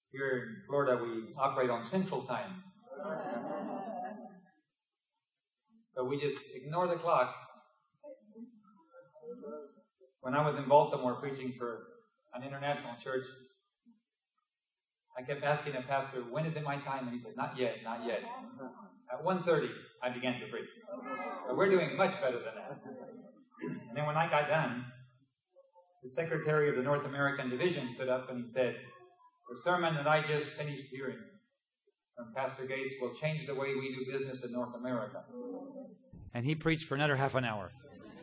Here in Florida, we operate on Central Time. So we just ignore the clock. When I was in Baltimore preaching for an international church, I kept asking the pastor, when is it my time? And he said, not yet, not yet. At 1:30, I began to preach. So we're doing much better than that. And then when I got done, the secretary of the North American Division stood up and he said, the sermon that I just finished hearing from Pastor Gates will change the way we do business in North America. And he preached for another half an hour.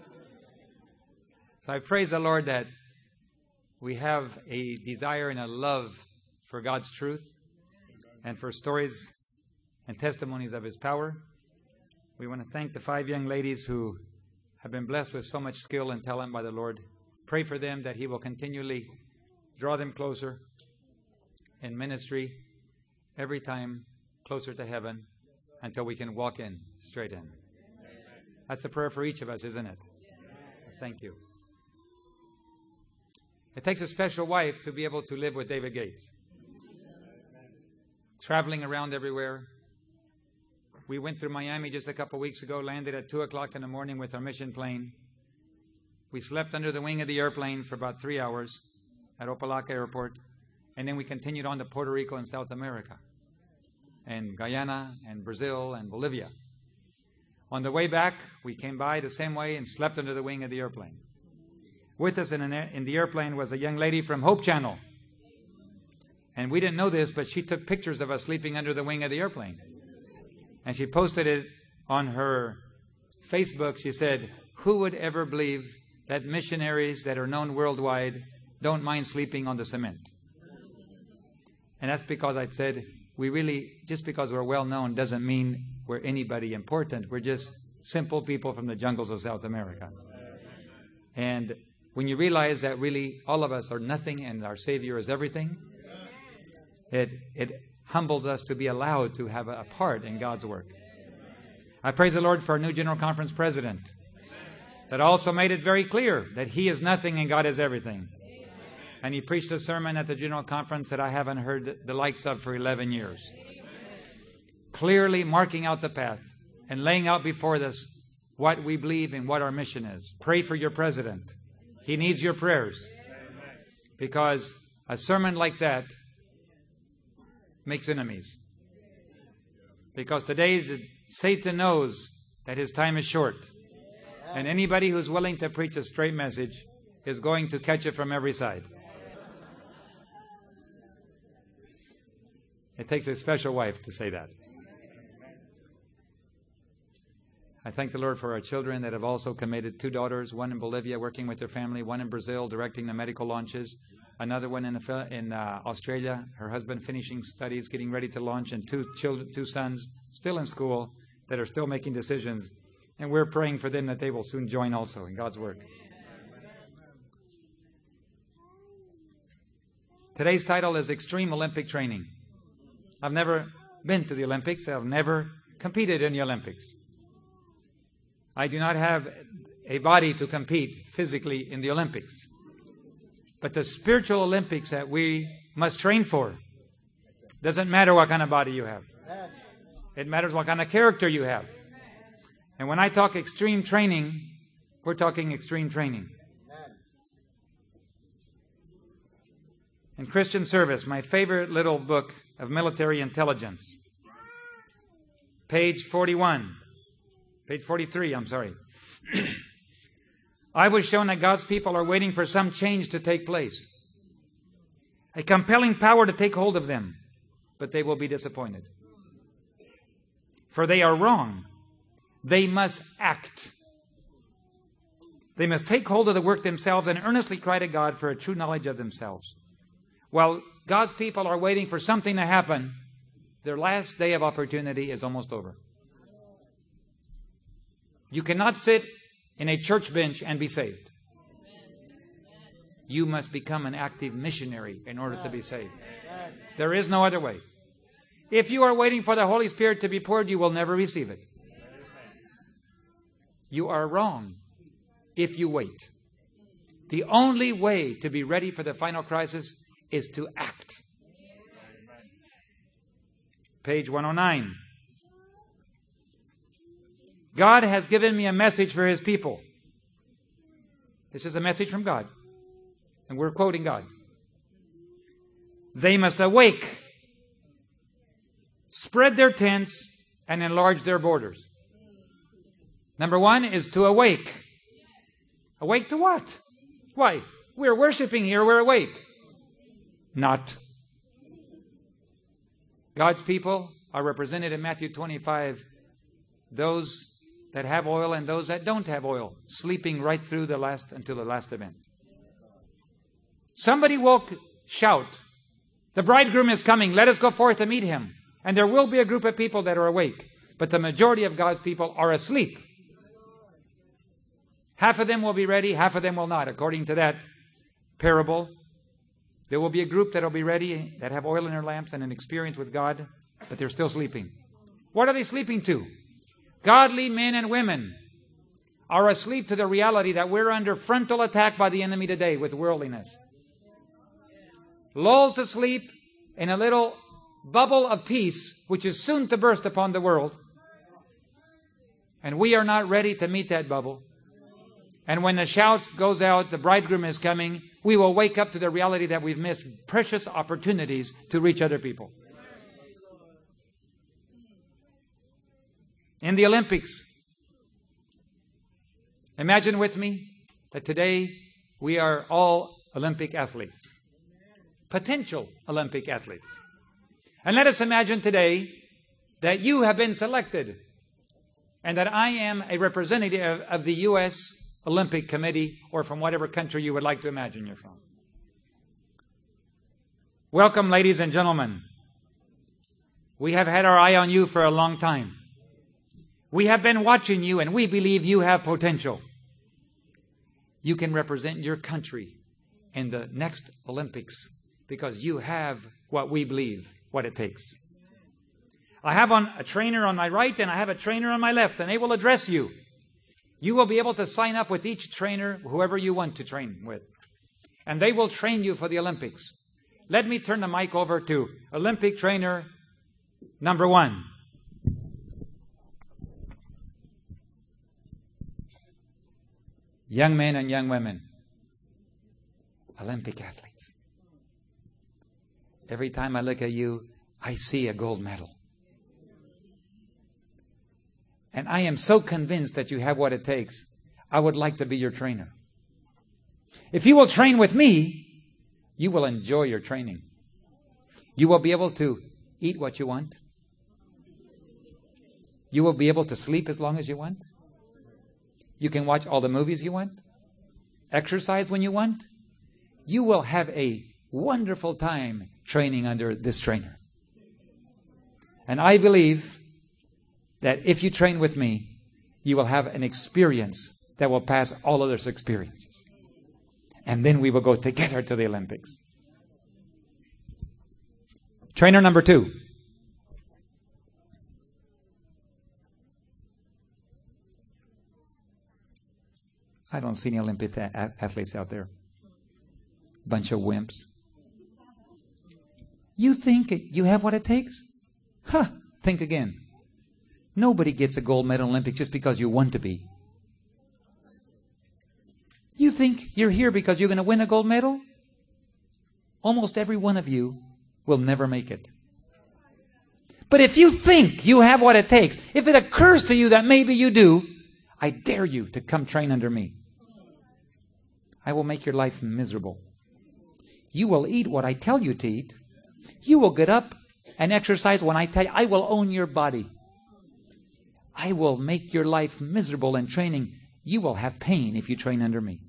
So I praise the Lord that we have a desire and a love for God's truth and for stories and testimonies of His power. We want to thank the 5 young ladies who have been blessed with so much skill and talent by the Lord. Pray for them that He will continually draw them closer in ministry every time closer to heaven until we can walk in, straight in. That's a prayer for each of us, isn't it? Thank you. It takes a special wife to be able to live with David Gates. Traveling around everywhere. We went through Miami just a couple weeks ago, landed at 2 o'clock in the morning with our mission plane. We slept under the wing of the airplane for about 3 hours at Opalaca Airport. And then we continued on to Puerto Rico and South America. And Guyana and Brazil and Bolivia. On the way back, we came by the same way and slept under the wing of the airplane. With us in the airplane was a young lady from Hope Channel. And we didn't know this, but she took pictures of us sleeping under the wing of the airplane. And she posted it on her Facebook. She said, who would ever believe that missionaries that are known worldwide don't mind sleeping on the cement? And that's because I said, we really, just because we're well known doesn't mean we're anybody important. We're just simple people from the jungles of South America. And when you realize that really all of us are nothing and our Savior is everything, it humbles us to be allowed to have a part in God's work. I praise the Lord for our new General Conference President that also made it very clear that he is nothing and God is everything. And he preached a sermon at the General Conference that I haven't heard the likes of for 11 years. Clearly marking out the path and laying out before us what we believe and what our mission is. Pray for your president. He needs your prayers. Because a sermon like that makes enemies. Because today Satan knows that his time is short. And anybody who's willing to preach a straight message is going to catch it from every side. It takes a special wife to say that. I thank the Lord for our children that have also committed 2 daughters, one in Bolivia working with their family, one in Brazil directing the medical launches, another one in Australia, her husband finishing studies, getting ready to launch, and 2 sons still in school that are still making decisions. And we're praying for them that they will soon join also in God's work. Today's title is Extreme Olympic Training. I've never been to the Olympics. I've never competed in the Olympics. I do not have a body to compete physically in the Olympics. But the spiritual Olympics that we must train for doesn't matter what kind of body you have. It matters what kind of character you have. And when I talk extreme training, we're talking extreme training. In Christian Service, my favorite little book of military intelligence, page 43, I was shown that God's people are waiting for some change to take place. A compelling power to take hold of them, but they will be disappointed. For they are wrong. They must act. They must take hold of the work themselves and earnestly cry to God for a true knowledge of themselves. While God's people are waiting for something to happen, their last day of opportunity is almost over. You cannot sit in a church bench and be saved. You must become an active missionary in order to be saved. There is no other way. If you are waiting for the Holy Spirit to be poured, you will never receive it. You are wrong if you wait. The only way to be ready for the final crisis is to act. page 109. God has given me a message for His people. This is a message from God. And we're quoting God. They must awake, spread their tents, and enlarge their borders. Number one is to awake. Awake to what? Why? We're worshiping here, we're awake. Not. God's people are represented in Matthew 25. Those that have oil and those that don't have oil, sleeping right through until the last event. Somebody will shout, "The bridegroom is coming, let us go forth to meet him." And there will be a group of people that are awake. But the majority of God's people are asleep. Half of them will be ready, half of them will not. According to that parable, there will be a group that will be ready, that have oil in their lamps and an experience with God, but they're still sleeping. What are they sleeping to? Godly men and women are asleep to the reality that we're under frontal attack by the enemy today with worldliness. Lulled to sleep in a little bubble of peace, which is soon to burst upon the world. And we are not ready to meet that bubble. And when the shout goes out, the bridegroom is coming, we will wake up to the reality that we've missed precious opportunities to reach other people. In the Olympics, imagine with me that today we are all Olympic athletes. Potential Olympic athletes. And let us imagine today that you have been selected and that I am a representative of the U.S. Olympic Committee, or from whatever country you would like to imagine you're from. Welcome, ladies and gentlemen. We have had our eye on you for a long time. We have been watching you, and we believe you have potential. You can represent your country in the next Olympics because you have what we believe, what it takes. I have a trainer on my right and I have a trainer on my left, and they will address you. You will be able to sign up with each trainer, whoever you want to train with. And they will train you for the Olympics. Let me turn the mic over to Olympic trainer number 1. Young men and young women, Olympic athletes. Every time I look at you, I see a gold medal. And I am so convinced that you have what it takes. I would like to be your trainer. If you will train with me, you will enjoy your training. You will be able to eat what you want. You will be able to sleep as long as you want. You can watch all the movies you want. Exercise when you want. You will have a wonderful time training under this trainer. And I believe that if you train with me, you will have an experience that will pass all others' experiences. And then we will go together to the Olympics. Trainer number 2. I don't see any Olympic athletes out there. Bunch of wimps. You think you have what it takes? Think again. Nobody gets a gold medal in Olympics just because you want to be. You think you're here because you're going to win a gold medal? Almost every one of you will never make it. But if you think you have what it takes, if it occurs to you that maybe you do, I dare you to come train under me. I will make your life miserable. You will eat what I tell you to eat. You will get up and exercise when I tell you. I will own your body. I will make your life miserable in training. You will have pain if you train under me.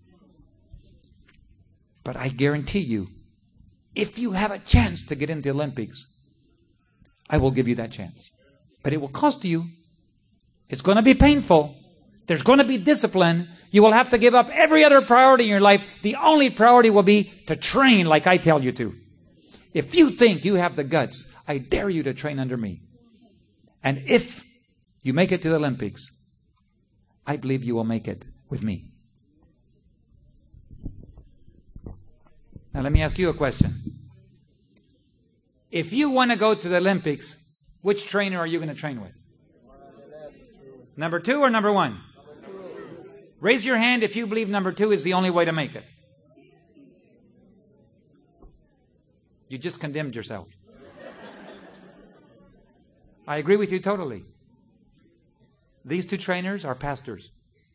But I guarantee you, if you have a chance to get into the Olympics, I will give you that chance. But it will cost you. It's going to be painful. There's going to be discipline. You will have to give up every other priority in your life. The only priority will be to train like I tell you to. If you think you have the guts, I dare you to train under me. And if you make it to the Olympics, I believe you will make it with me. Now let me ask you a question. If you want to go to the Olympics, Which trainer are you going to train with? Number 2 or number 1? Raise your hand if you believe number 2 is the only way to make it. You just condemned yourself. I agree with you totally. These 2 trainers are pastors.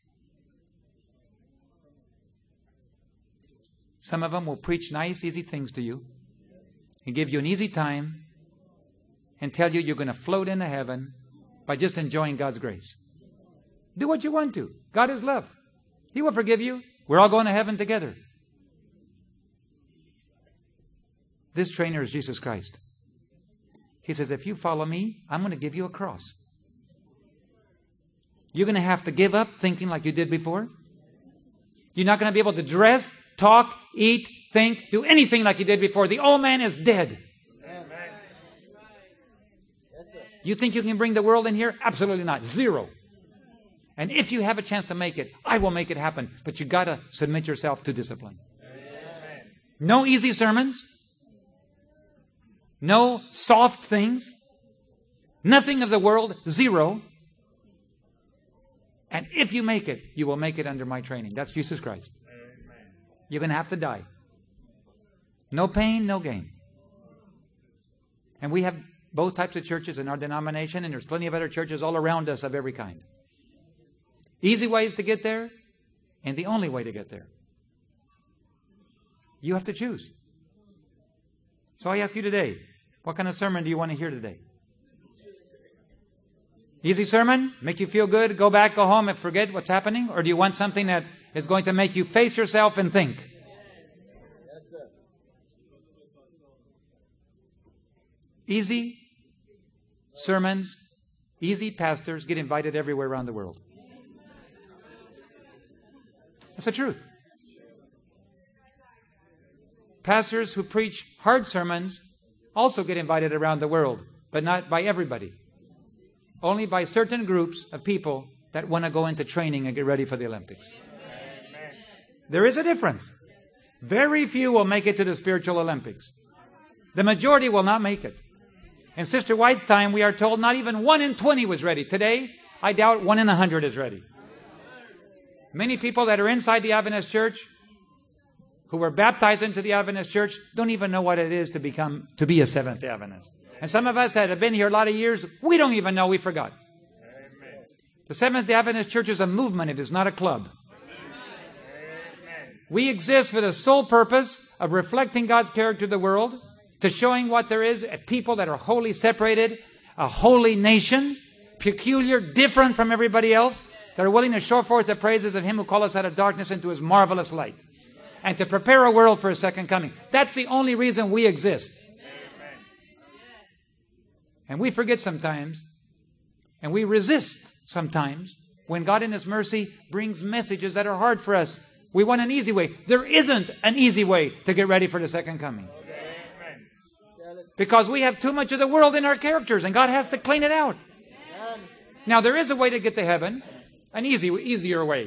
Some of them will preach nice, easy things to you and give you an easy time and tell you you're going to float into heaven by just enjoying God's grace. Do what you want to. God is love. He will forgive you. We're all going to heaven together. This trainer is Jesus Christ. He says, if you follow me, I'm going to give you a cross. You're going to have to give up thinking like you did before. You're not going to be able to dress, talk, eat, think, do anything like you did before. The old man is dead. You think you can bring the world in here? Absolutely not. 0. And if you have a chance to make it, I will make it happen. But you got to submit yourself to discipline. No easy sermons. No soft things. Nothing of the world. 0. And if you make it, you will make it under my training. That's Jesus Christ. You're going to have to die. No pain, no gain. And we have both types of churches in our denomination, and there's plenty of other churches all around us of every kind. Easy ways to get there, and the only way to get there. You have to choose. So I ask you today, what kind of sermon do you want to hear today? Easy sermon? Make you feel good, go back, go home and forget what's happening? Or do you want something that is going to make you face yourself and think? Easy sermons, easy pastors get invited everywhere around the world. That's the truth. Pastors who preach hard sermons also get invited around the world, but not by everybody. Only by certain groups of people that want to go into training and get ready for the Olympics. There is a difference. Very few will make it to the spiritual Olympics. The majority will not make it. In Sister White's time, we are told not even 1 in 20 was ready. Today, I doubt 1 in 100 is ready. Many people that are inside the Adventist church, who were baptized into the Adventist church, don't even know what it is to be a Seventh-day Adventist. And some of us that have been here a lot of years, we don't even know, we forgot. Amen. The Seventh-day Adventist church is a movement, it is not a club. Amen. We exist for the sole purpose of reflecting God's character to the world, to showing what there is, a people that are wholly separated, a holy nation, peculiar, different from everybody else, that are willing to show forth the praises of Him who called us out of darkness into His marvelous light, and to prepare a world for His second coming. That's the only reason we exist. And we forget sometimes, and we resist sometimes, when God in His mercy brings messages that are hard for us. We want an easy way. There isn't an easy way to get ready for the second coming. Because we have too much of the world in our characters, and God has to clean it out. Now, there is a way to get to heaven, an easier way.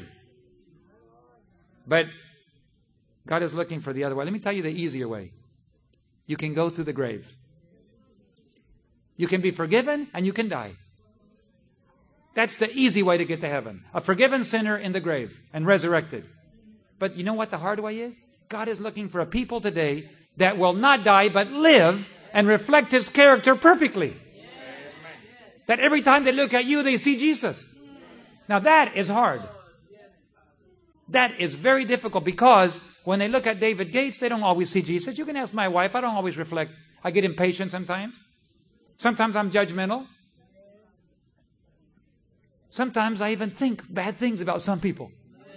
But God is looking for the other way. Let me tell you the easier way. You can go through the grave. You can be forgiven and you can die. That's the easy way to get to heaven. A forgiven sinner in the grave and resurrected. But you know what the hard way is? God is looking for a people today that will not die but live and reflect His character perfectly. That every time they look at you, they see Jesus. Now that is hard. That is very difficult, because when they look at David Gates, they don't always see Jesus. You can ask my wife. I don't always reflect. I get impatient sometimes. Sometimes I'm judgmental. Sometimes I even think bad things about some people.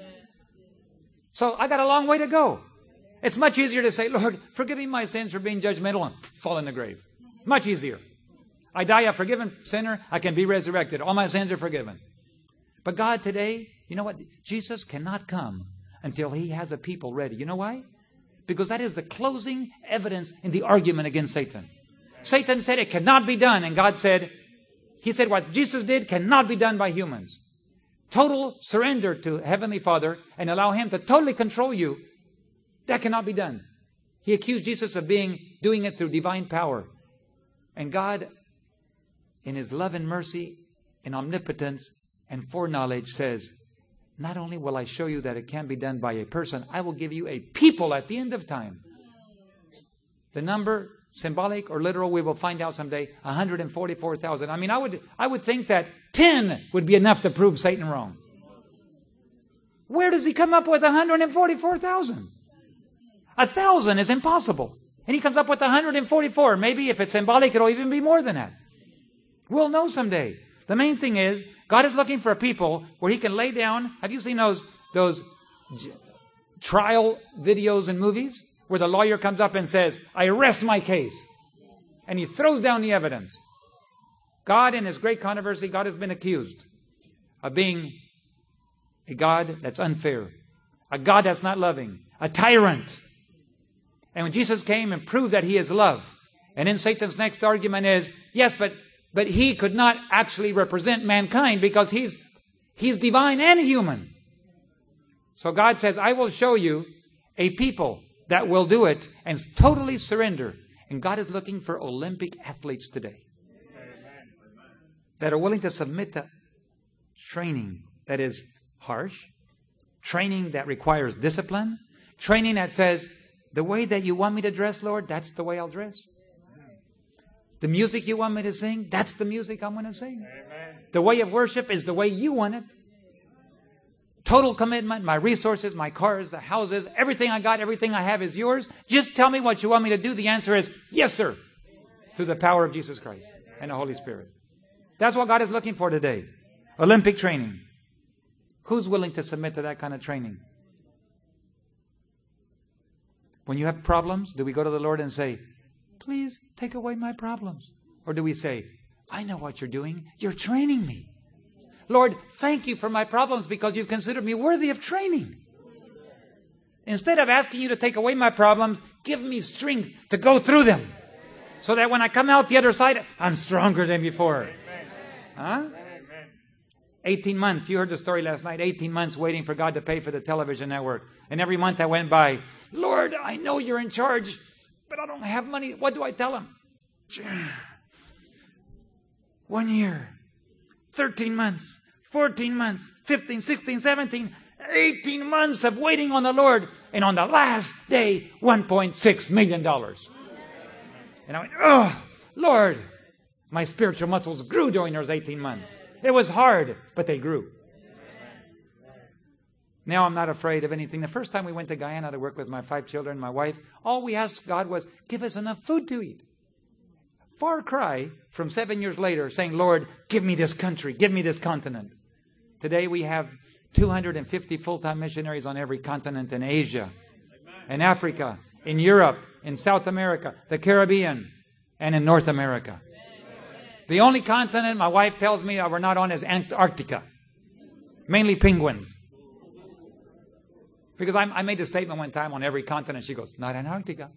So I got a long way to go. It's much easier to say, Lord, forgive me my sins for being judgmental, and fall in the grave. Much easier. I die a forgiven sinner, I can be resurrected. All my sins are forgiven. But God today, you know what? Jesus cannot come until He has a people ready. You know why? Because that is the closing evidence in the argument against Satan. Satan said it cannot be done, and God said, He said what Jesus did cannot be done by humans. Total surrender to Heavenly Father and allow Him to totally control you, that cannot be done. He accused Jesus of doing it through divine power. And God in His love and mercy and omnipotence and foreknowledge says, not only will I show you that it can be done by a person, I will give you a people at the end of time. The number, symbolic or literal, we will find out someday, 144,000. I mean, I would think that 10 would be enough to prove Satan wrong. Where does he come up with 144,000? 1,000 is impossible. And he comes up with 144. Maybe if it's symbolic, it'll even be more than that. We'll know someday. The main thing is, God is looking for a people where He can lay down. Have you seen those trial videos and movies where the lawyer comes up and says, I rest my case. And he throws down the evidence. God, in His great controversy, God has been accused of being a God that's unfair, a God that's not loving, a tyrant. And when Jesus came and proved that He is love, and then Satan's next argument is, yes, but He could not actually represent mankind because He's divine and human. So God says, I will show you a people that will do it and totally surrender. And God is looking for Olympic athletes today that are willing to submit to training that is harsh, training that requires discipline, training that says, the way that you want me to dress, Lord, that's the way I'll dress. The music you want me to sing, that's the music I'm going to sing. Amen. The way of worship is the way you want it. Total commitment, my resources, my cars, the houses, everything I got, everything I have is yours. Just tell me what you want me to do. The answer is, yes, sir. Through the power of Jesus Christ and the Holy Spirit. That's what God is looking for today. Olympic training. Who's willing to submit to that kind of training? When you have problems, do we go to the Lord and say, please take away my problems? Or do we say, I know what you're doing. You're training me. Lord, thank you for my problems because you've considered me worthy of training. Instead of asking you to take away my problems, give me strength to go through them. So that when I come out the other side, I'm stronger than before. Huh? 18 months. You heard the story last night. 18 months waiting for God to pay for the television network. And every month that went by, Lord, I know you're in charge, but I don't have money. What do I tell Him? 1 year, 13 months, 14 months, 15, 16, 17, 18 months of waiting on the Lord. And on the last day, $1.6 million. And I went, oh, Lord, my spiritual muscles grew during those 18 months. It was hard, but they grew. Now I'm not afraid of anything. The first time we went to Guyana to work with my 5 children, my wife, all we asked God was, give us enough food to eat. Far cry from 7 years later saying, Lord, give me this country, give me this continent. Today we have 250 full-time missionaries on every continent in Asia, in Africa, in Europe, in South America, the Caribbean, and in North America. The only continent my wife tells me we're not on is Antarctica. Mainly penguins. Because I made a statement one time on every continent. She goes, not Antarctica.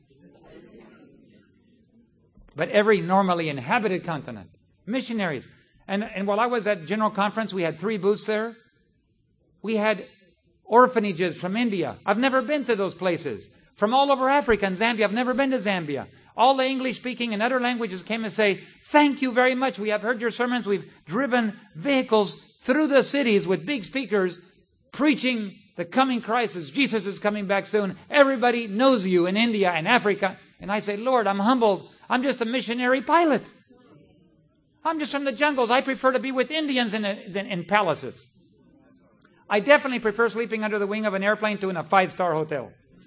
But every normally inhabited continent. Missionaries. And while I was at General Conference, we had 3 booths there. We had orphanages from India. I've never been to those places. From all over Africa and Zambia. I've never been to Zambia. All the English-speaking and other languages came and say, thank you very much. We have heard your sermons. We've driven vehicles through the cities with big speakers preaching the coming crisis. Jesus is coming back soon. Everybody knows you in India and Africa. And I say, Lord, I'm humbled. I'm just a missionary pilot. I'm just from the jungles. I prefer to be with Indians than in palaces. I definitely prefer sleeping under the wing of an airplane to in a 5-star hotel.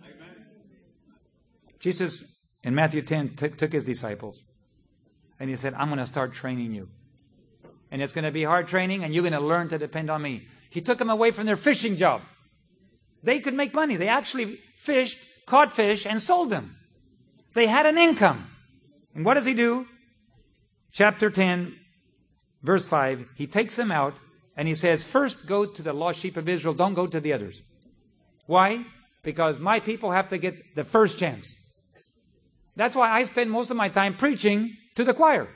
Jesus, in Matthew 10, took His disciples. And He said, I'm going to start training you. And it's going to be hard training, and you're going to learn to depend on me. He took them away from their fishing job. They could make money. They actually fished, caught fish, and sold them. They had an income. And what does He do? Chapter 10, verse 5, He takes them out, and He says, first go to the lost sheep of Israel. Don't go to the others. Why? Because my people have to get the first chance. That's why I spend most of my time preaching to the choir.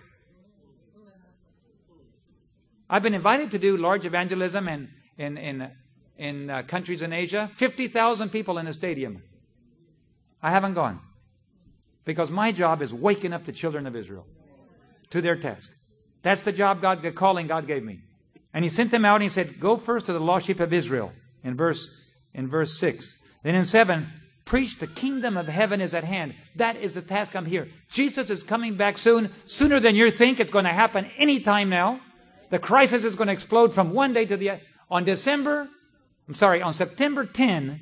I've been invited to do large evangelism in countries in Asia. 50,000 people in a stadium. I haven't gone. Because my job is waking up the children of Israel to their task. That's the job the calling God gave me. And He sent them out and He said, go first to the lost sheep of Israel in verse 6. Then in 7, preach the kingdom of heaven is at hand. That is the task I'm here. Jesus is coming back soon, sooner than you think. It's going to happen any time now. The crisis is going to explode from one day to the other. On September 10,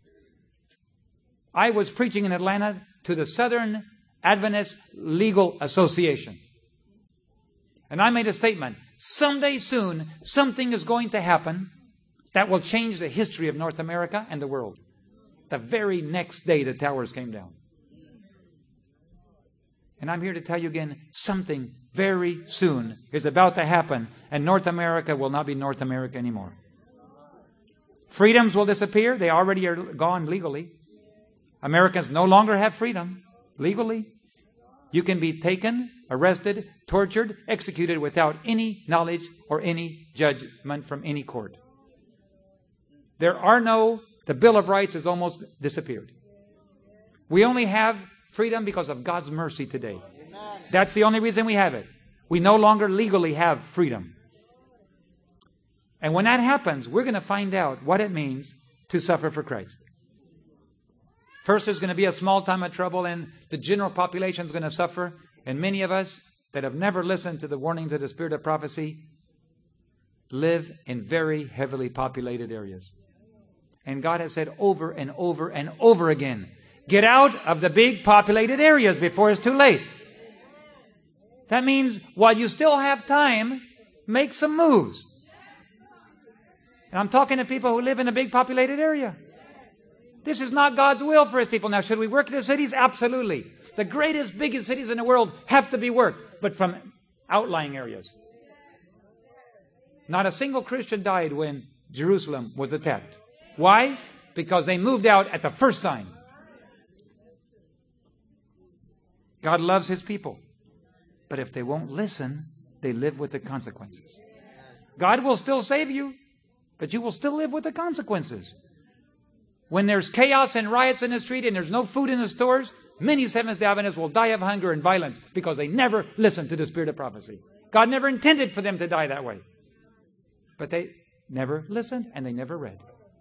I was preaching in Atlanta to the Southern Adventist Legal Association. And I made a statement. Someday soon, something is going to happen that will change the history of North America and the world. The very next day the towers came down. And I'm here to tell you again, something very soon is about to happen, and North America will not be North America anymore. Freedoms will disappear. They already are gone legally. Americans no longer have freedom legally. You can be taken, arrested, tortured, executed without any knowledge or any judgment from any court. The Bill of Rights has almost disappeared. We only have freedom because of God's mercy today. That's the only reason we have it. We no longer legally have freedom. And when that happens, we're going to find out what it means to suffer for Christ. First, there's going to be a small time of trouble, and the general population is going to suffer. And many of us that have never listened to the warnings of the Spirit of prophecy live in very heavily populated areas. And God has said over and over and over again, get out of the big populated areas before it's too late. That means while you still have time, make some moves. And I'm talking to people who live in a big populated area. This is not God's will for His people. Now, should we work in the cities? Absolutely. The greatest, biggest cities in the world have to be worked, but from outlying areas. Not a single Christian died when Jerusalem was attacked. Why? Because they moved out at the first sign. God loves His people. But if they won't listen, they live with the consequences. God will still save you, but you will still live with the consequences. When there's chaos and riots in the street and there's no food in the stores, many Seventh-day Adventists will die of hunger and violence because they never listened to the Spirit of prophecy. God never intended for them to die that way. But they never listened and they never read.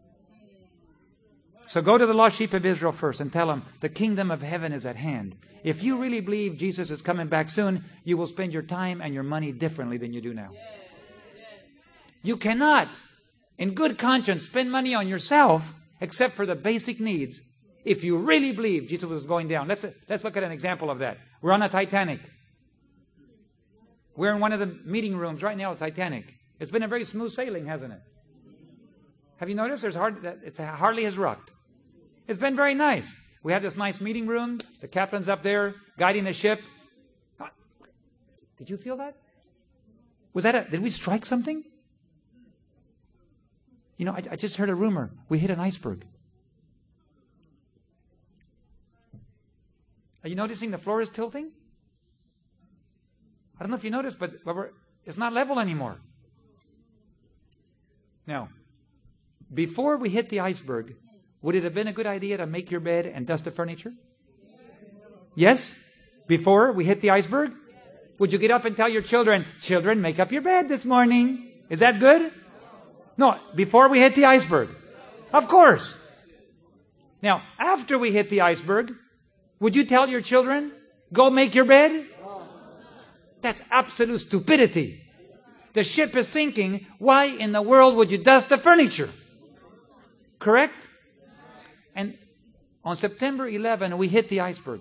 So go to the lost sheep of Israel first and tell them the kingdom of heaven is at hand. If you really believe Jesus is coming back soon, you will spend your time and your money differently than you do now. You cannot, in good conscience, spend money on yourself except for the basic needs if you really believe Jesus was going down. Let's look at an example of that. We're on a Titanic. We're in one of the meeting rooms right now at Titanic. It's been a very smooth sailing, hasn't it? Have you noticed it hardly has rocked? It's been very nice. We have this nice meeting room. The captain's up there guiding the ship. Did you feel that? Did we strike something? You know, I just heard a rumor. We hit an iceberg. Are you noticing the floor is tilting? I don't know if you noticed, but it's not level anymore. Now, before we hit the iceberg, would it have been a good idea to make your bed and dust the furniture? Yes? Before we hit the iceberg? Would you get up and tell your children, children, make up your bed this morning? Is that good? No, before we hit the iceberg. Of course. Now, after we hit the iceberg, would you tell your children, go make your bed? That's absolute stupidity. The ship is sinking. Why in the world would you dust the furniture? Correct? And on September 11, we hit the iceberg.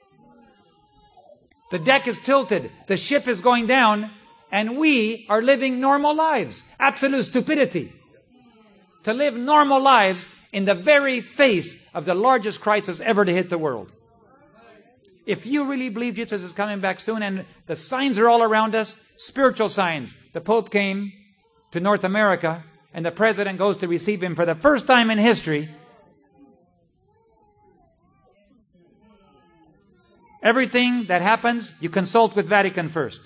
The deck is tilted. The ship is going down. And we are living normal lives. Absolute stupidity. To live normal lives in the very face of the largest crisis ever to hit the world. If you really believe Jesus is coming back soon, and the signs are all around us, spiritual signs. The Pope came to North America, and the President goes to receive him for the first time in history. Everything that happens, you consult with Vatican first.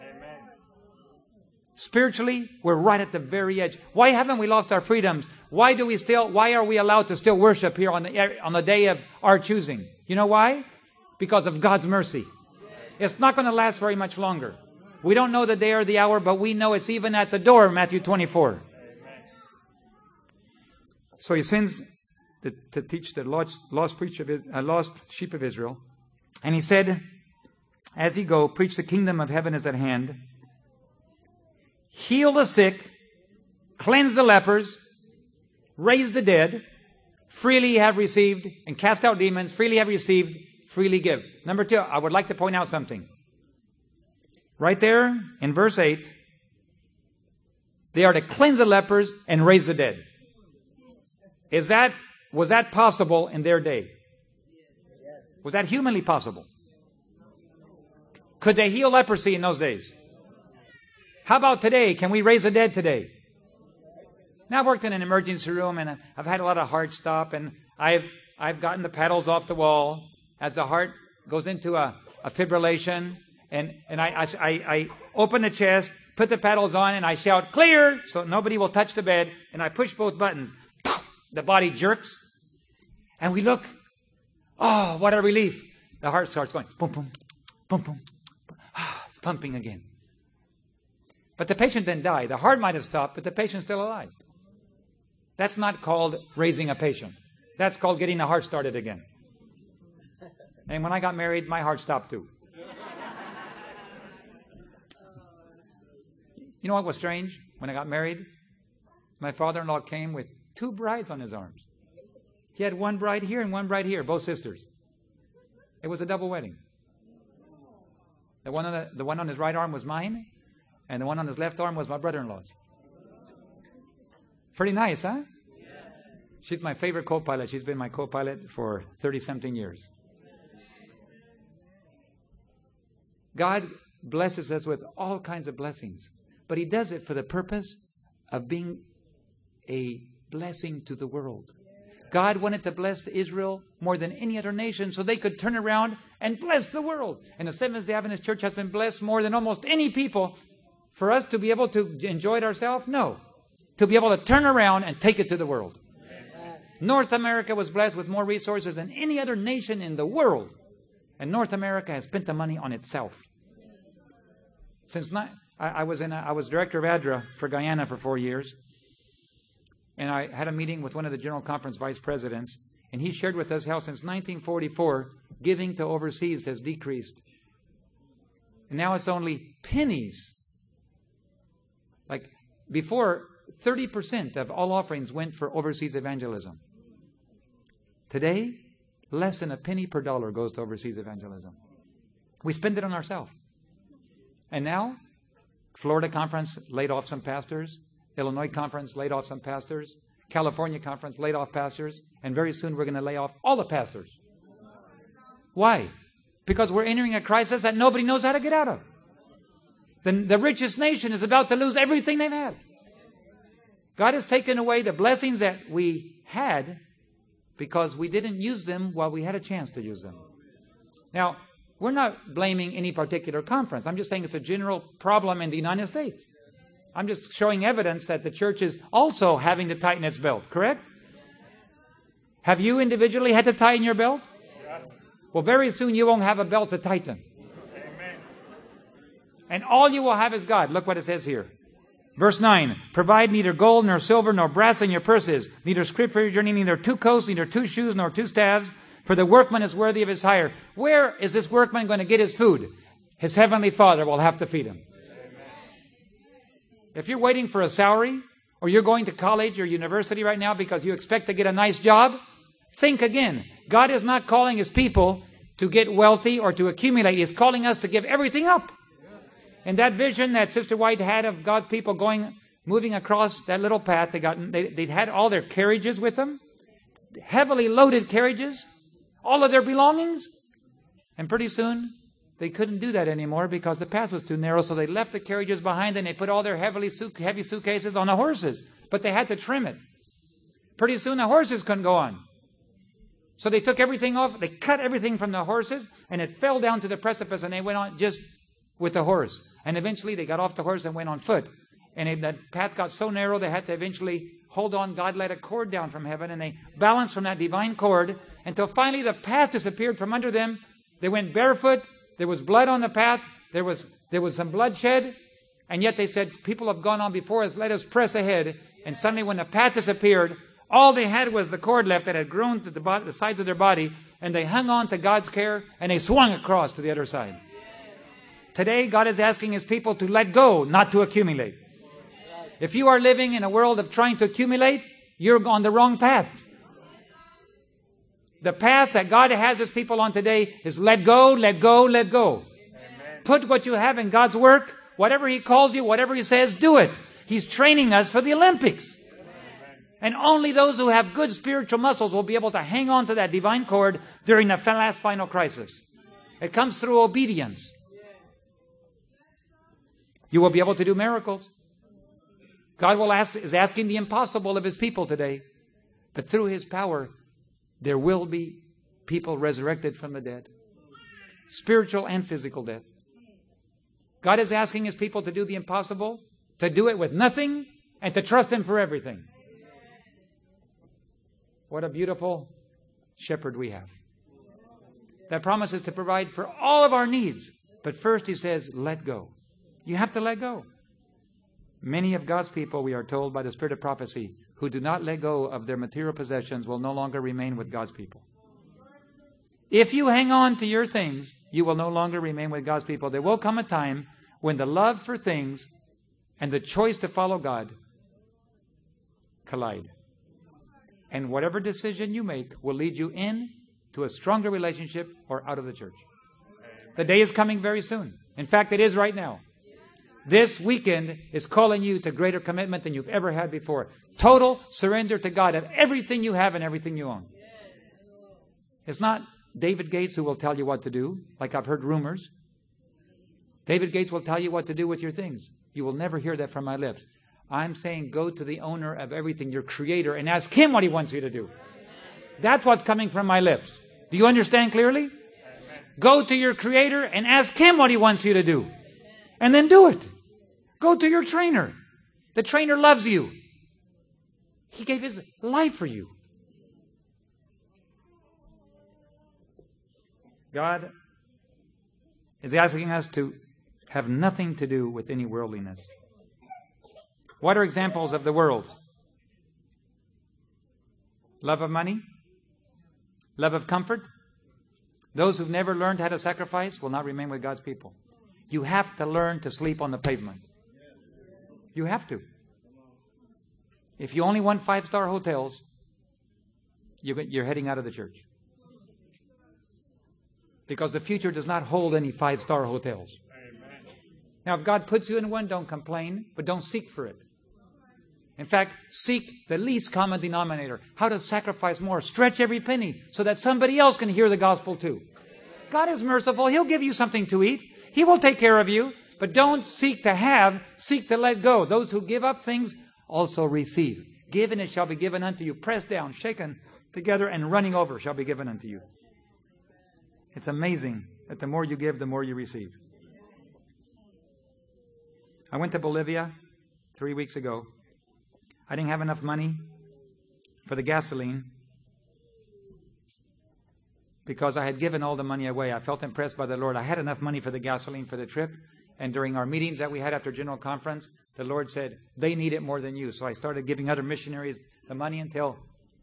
Spiritually, we're right at the very edge. Why haven't we lost our freedoms? Why are we allowed to still worship here on the day of our choosing? You know why? Because of God's mercy. It's not going to last very much longer. We don't know the day or the hour, but we know it's even at the door, Matthew 24. So he sends to teach the lost sheep of Israel. And he said, as he go, preach the kingdom of heaven is at hand. Heal the sick, cleanse the lepers, raise the dead, freely have received, and cast out demons, freely have received, freely give. Number 2, I would like to point out something. Right there in verse 8, they are to cleanse the lepers and raise the dead. Was that possible in their day? Was that humanly possible? Could they heal leprosy in those days? How about today? Can we raise the dead today? Now, I've worked in an emergency room, and I've had a lot of heart stop, and I've gotten the paddles off the wall as the heart goes into a fibrillation, and I open the chest, put the paddles on, and I shout, clear, so nobody will touch the bed, and I push both buttons. The body jerks, and we look. Oh, what a relief. The heart starts going, boom, boom, boom, boom. It's pumping again. But the patient didn't die. The heart might have stopped, but the patient's still alive. That's not called raising a patient. That's called getting the heart started again. And when I got married, my heart stopped too. You know what was strange? When I got married, my father-in-law came with 2 brides on his arms. He had one bride here and one bride here, both sisters. It was a double wedding. The one on his right arm was mine, and the one on his left arm was my brother-in-law's. Pretty nice, huh? She's my favorite co-pilot. She's been my co-pilot for 30-something years. God blesses us with all kinds of blessings, but He does it for the purpose of being a blessing to the world. God wanted to bless Israel more than any other nation so they could turn around and bless the world. And the Seventh-day Adventist Church has been blessed more than almost any people. For us to be able to enjoy it ourselves? No. To be able to turn around and take it to the world. North America was blessed with more resources than any other nation in the world. And North America has spent the money on itself. I was director of ADRA for Guyana for 4 years. And I had a meeting with one of the General Conference vice presidents, and he shared with us how since 1944, giving to overseas has decreased. And now it's only pennies. Like before, 30% of all offerings went for overseas evangelism. Today, less than a penny per dollar goes to overseas evangelism. We spend it on ourselves. And now, Florida Conference laid off some pastors. Illinois Conference laid off some pastors. California Conference laid off pastors. And very soon we're going to lay off all the pastors. Why? Because we're entering a crisis that nobody knows how to get out of. The richest nation is about to lose everything they've had. God has taken away the blessings that we had because we didn't use them while we had a chance to use them. Now, we're not blaming any particular conference. I'm just saying it's a general problem in the United States. I'm just showing evidence that the church is also having to tighten its belt, correct? Have you individually had to tighten your belt? Well, very soon you won't have a belt to tighten. And all you will have is God. Look what it says here. Verse 9, provide neither gold, nor silver, nor brass in your purses, neither scrip for your journey, neither 2 coats, neither 2 shoes, nor 2 staves, for the workman is worthy of his hire. Where is this workman going to get his food? His heavenly Father will have to feed him. If you're waiting for a salary, or you're going to college or university right now because you expect to get a nice job, think again. God is not calling His people to get wealthy or to accumulate. He's calling us to give everything up. And that vision that Sister White had of God's people moving across that little path, they'd had all their carriages with them, heavily loaded carriages, all of their belongings. And pretty soon, they couldn't do that anymore because the path was too narrow, so they left the carriages behind and they put all their heavy suitcases on the horses. But they had to trim it. Pretty soon, the horses couldn't go on. So they took everything off, they cut everything from the horses, and it fell down to the precipice, and they went on just with the horse. And eventually, they got off the horse and went on foot. And that path got so narrow, they had to eventually hold on. God let a cord down from heaven, and they balanced from that divine cord until finally the path disappeared from under them. They went barefoot. There was blood on the path. There was There was some bloodshed, and yet they said, people have gone on before us, let us press ahead. And suddenly when the path disappeared, all they had was the cord left that had grown to the sides of their body, and they hung on to God's care, and they swung across to the other side. Today, God is asking His people to let go, not to accumulate. If you are living in a world of trying to accumulate, you're on the wrong path. The path that God has His people on today is let go, let go, let go. Amen. Put what you have in God's work. Whatever He calls you, whatever He says, do it. He's training us for the Olympics. Amen. And only those who have good spiritual muscles will be able to hang on to that divine cord during the last final crisis. It comes through obedience. You will be able to do miracles. God is asking the impossible of His people today. But through His power, there will be people resurrected from the dead. Spiritual and physical death. God is asking His people to do the impossible, to do it with nothing, and to trust Him for everything. What a beautiful shepherd we have. That promises to provide for all of our needs. But first He says, let go. You have to let go. Many of God's people, we are told by the Spirit of prophecy, who do not let go of their material possessions will no longer remain with God's people. If you hang on to your things, you will no longer remain with God's people. There will come a time when the love for things and the choice to follow God collide. And whatever decision you make will lead you in to a stronger relationship or out of the church. The day is coming very soon. In fact, it is right now. This weekend is calling you to greater commitment than you've ever had before. Total surrender to God of everything you have and everything you own. It's not David Gates who will tell you what to do, like I've heard rumors. David Gates will tell you what to do with your things. You will never hear that from my lips. I'm saying go to the owner of everything, your Creator, and ask Him what He wants you to do. That's what's coming from my lips. Do you understand clearly? Go to your Creator and ask Him what He wants you to do. And then do it. Go to your trainer. The trainer loves you. He gave His life for you. God is asking us to have nothing to do with any worldliness. What are examples of the world? Love of money? Love of comfort? Those who've never learned how to sacrifice will not remain with God's people. You have to learn to sleep on the pavement. You have to. If you only want 5-star hotels, you're heading out of the church. Because the future does not hold any 5-star hotels. Now, if God puts you in one, don't complain, but don't seek for it. In fact, seek the least common denominator. How to sacrifice more. Stretch every penny so that somebody else can hear the gospel too. God is merciful. He'll give you something to eat. He will take care of you. But don't seek to have, seek to let go. Those who give up things also receive. Give and it shall be given unto you. Pressed down, shaken together, and running over shall be given unto you. It's amazing that the more you give, the more you receive. I went to Bolivia 3 weeks ago. I didn't have enough money for the gasoline because I had given all the money away. I felt impressed by the Lord. I had enough money for the gasoline for the trip. And during our meetings that we had after General Conference, the Lord said, they need it more than you. So I started giving other missionaries the money until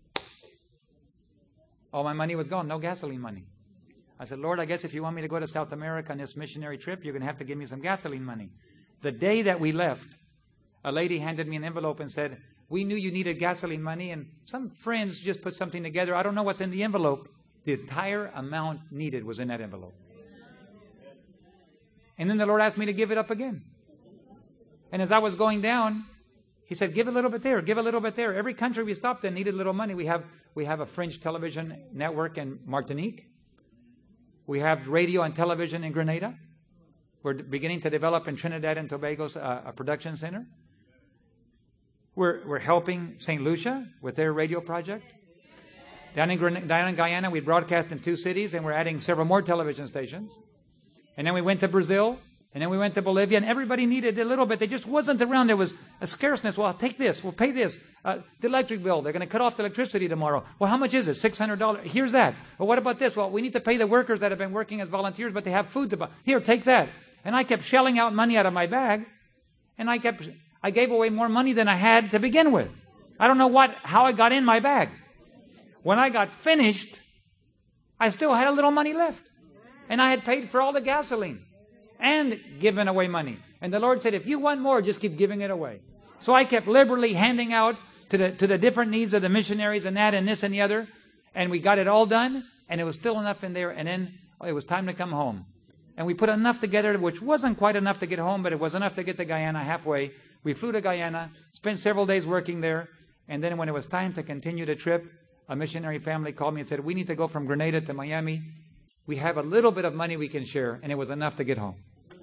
all my money was gone. No gasoline money. I said, Lord, I guess if you want me to go to South America on this missionary trip, you're going to have to give me some gasoline money. The day that we left, a lady handed me an envelope and said, we knew you needed gasoline money, and some friends just put something together. I don't know what's in the envelope. The entire amount needed was in that envelope. And then the Lord asked me to give it up again. And as I was going down, He said, give a little bit there, give a little bit there. Every country we stopped in needed a little money. We have a French television network in Martinique. We have radio and television in Grenada. We're beginning to develop in Trinidad and Tobago's a production center. We're helping St. Lucia with their radio project. Down in Guyana, we broadcast in 2 cities, and we're adding several more television stations. And then we went to Brazil, and then we went to Bolivia, and everybody needed a little bit. They just wasn't around. There was a scarceness. Well, I'll take this. We'll pay this. The electric bill. They're going to cut off the electricity tomorrow. Well, how much is it? $600. Here's that. Well, what about this? Well, we need to pay the workers that have been working as volunteers, but they have food to buy. Here, take that. And I kept shelling out money out of my bag. And I gave away more money than I had to begin with. I don't know how it got in my bag. When I got finished, I still had a little money left. And I had paid for all the gasoline and given away money. And the Lord said, if you want more, just keep giving it away. So I kept liberally handing out to the different needs of the missionaries and that and this and the other. And we got it all done. And it was still enough in there. And then it was time to come home. And we put enough together, which wasn't quite enough to get home, but it was enough to get to Guyana halfway. We flew to Guyana, spent several days working there. And then when it was time to continue the trip, a missionary family called me and said, we need to go from Grenada to Miami. We have a little bit of money we can share. And it was enough to get home.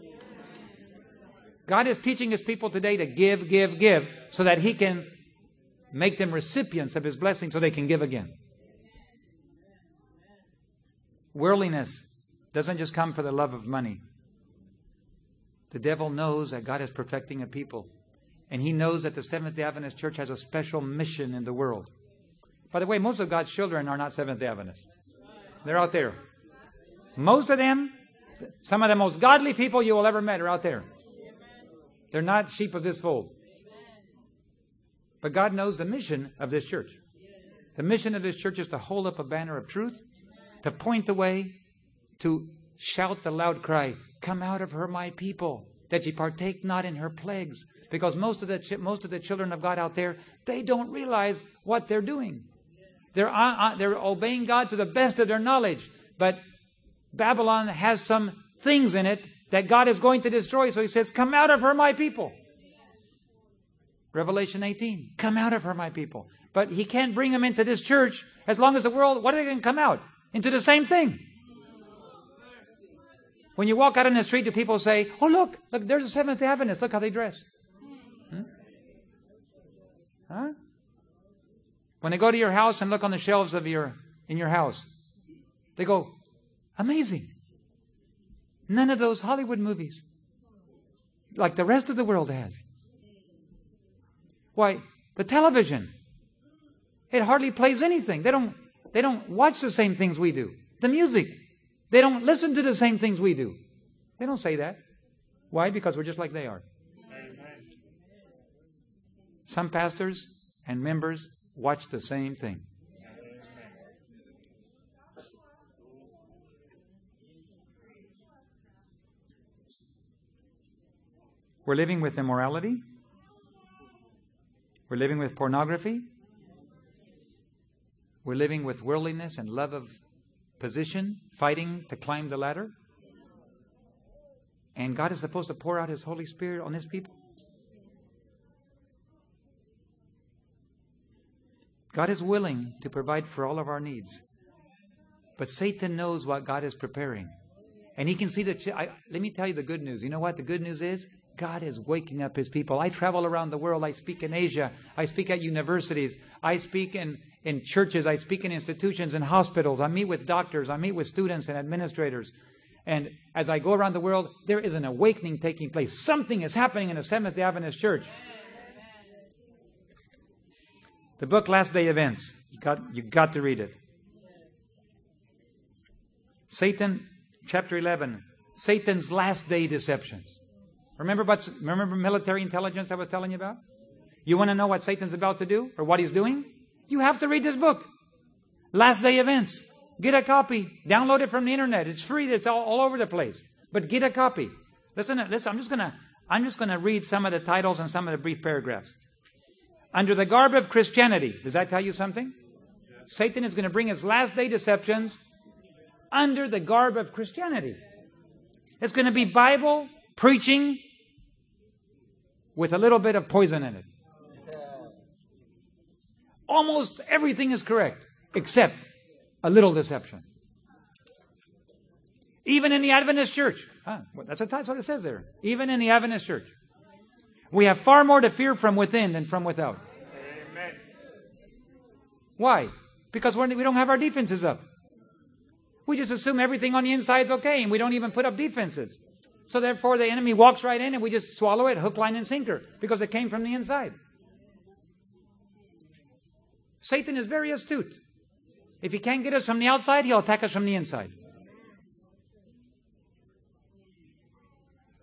God is teaching His people today to give, so that He can make them recipients of His blessing so they can give again. Worldliness doesn't just come for the love of money. The devil knows that God is perfecting a people. And he knows that the Seventh-day Adventist Church has a special mission in the world. By the way, most of God's children are not Seventh-day Adventists. They're out there. Most of them, some of the most godly people you will ever meet are out there. They're not sheep of this fold. But God knows the mission of this church. The mission of this church is to hold up a banner of truth, to point the way, to shout the loud cry, come out of her, my people, that ye partake not in her plagues. Because most of the children of God out there, they don't realize what they're doing. They're obeying God to the best of their knowledge. But Babylon has some things in it that God is going to destroy. So He says, come out of her, my people. Revelation 18, come out of her, my people. But He can't bring them into this church as long as the world, what are they going to come out? Into the same thing. When you walk out in the street, do people say, oh, look, there's a Seventh-day Adventist. Look how they dress. Huh? When they go to your house and look on the shelves in your house, they go, amazing. None of those Hollywood movies, like the rest of the world has. Why, the television, it hardly plays anything. They don't watch the same things we do. The music, they don't listen to the same things we do. They don't say that. Why? Because we're just like they are. Some pastors and members watch the same thing. We're living with immorality. We're living with pornography. We're living with worldliness and love of position, fighting to climb the ladder. And God is supposed to pour out His Holy Spirit on His people. God is willing to provide for all of our needs. But Satan knows what God is preparing. And he can see let me tell you the good news. You know what the good news is? God is waking up His people. I travel around the world. I speak in Asia. I speak at universities. I speak in churches. I speak in institutions and hospitals. I meet with doctors. I meet with students and administrators. And as I go around the world, there is an awakening taking place. Something is happening in the Seventh-day Adventist Church. The book Last Day Events. You got to read it. Satan, chapter 11. Satan's last day deceptions. Remember military intelligence I was telling you about? You want to know what Satan's about to do or what he's doing? You have to read this book. Last Day Events. Get a copy. Download it from the internet. It's free. It's all over the place. But get a copy. Listen. I'm just gonna read some of the titles and some of the brief paragraphs. Under the garb of Christianity. Does that tell you something? Satan is going to bring his last day deceptions under the garb of Christianity. It's going to be Bible preaching with a little bit of poison in it. Almost everything is correct, except a little deception. Even in the Adventist church. That's what it says there. Even in the Adventist church. We have far more to fear from within than from without. Amen. Why? Because we don't have our defenses up. We just assume everything on the inside is okay, and we don't even put up defenses. So therefore the enemy walks right in and we just swallow it, hook, line, and sinker, because it came from the inside. Satan is very astute. If he can't get us from the outside, he'll attack us from the inside.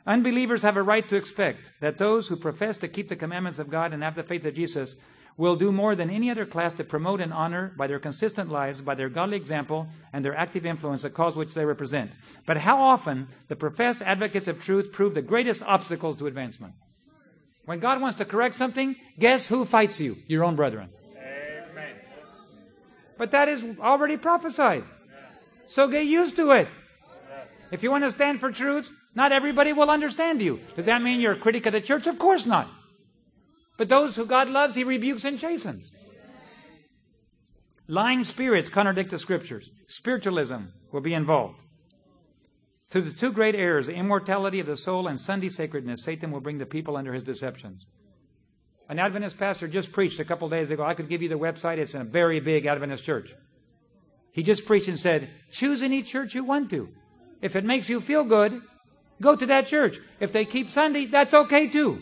Unbelievers have a right to expect that those who profess to keep the commandments of God and have the faith of Jesus will do more than any other class to promote and honor by their consistent lives, by their godly example, and their active influence the cause which they represent. But how often the professed advocates of truth prove the greatest obstacles to advancement? When God wants to correct something, guess who fights you? Your own brethren. Amen. But that is already prophesied. So get used to it. If you want to stand for truth, not everybody will understand you. Does that mean you're a critic of the church? Of course not. But those who God loves, He rebukes and chastens. Lying spirits contradict the Scriptures. Spiritualism will be involved. Through the two great errors, the immortality of the soul and Sunday sacredness, Satan will bring the people under his deceptions. An Adventist pastor just preached a couple days ago. I could give you the website. It's in a very big Adventist church. He just preached and said, choose any church you want to. If it makes you feel good, go to that church. If they keep Sunday, that's okay too.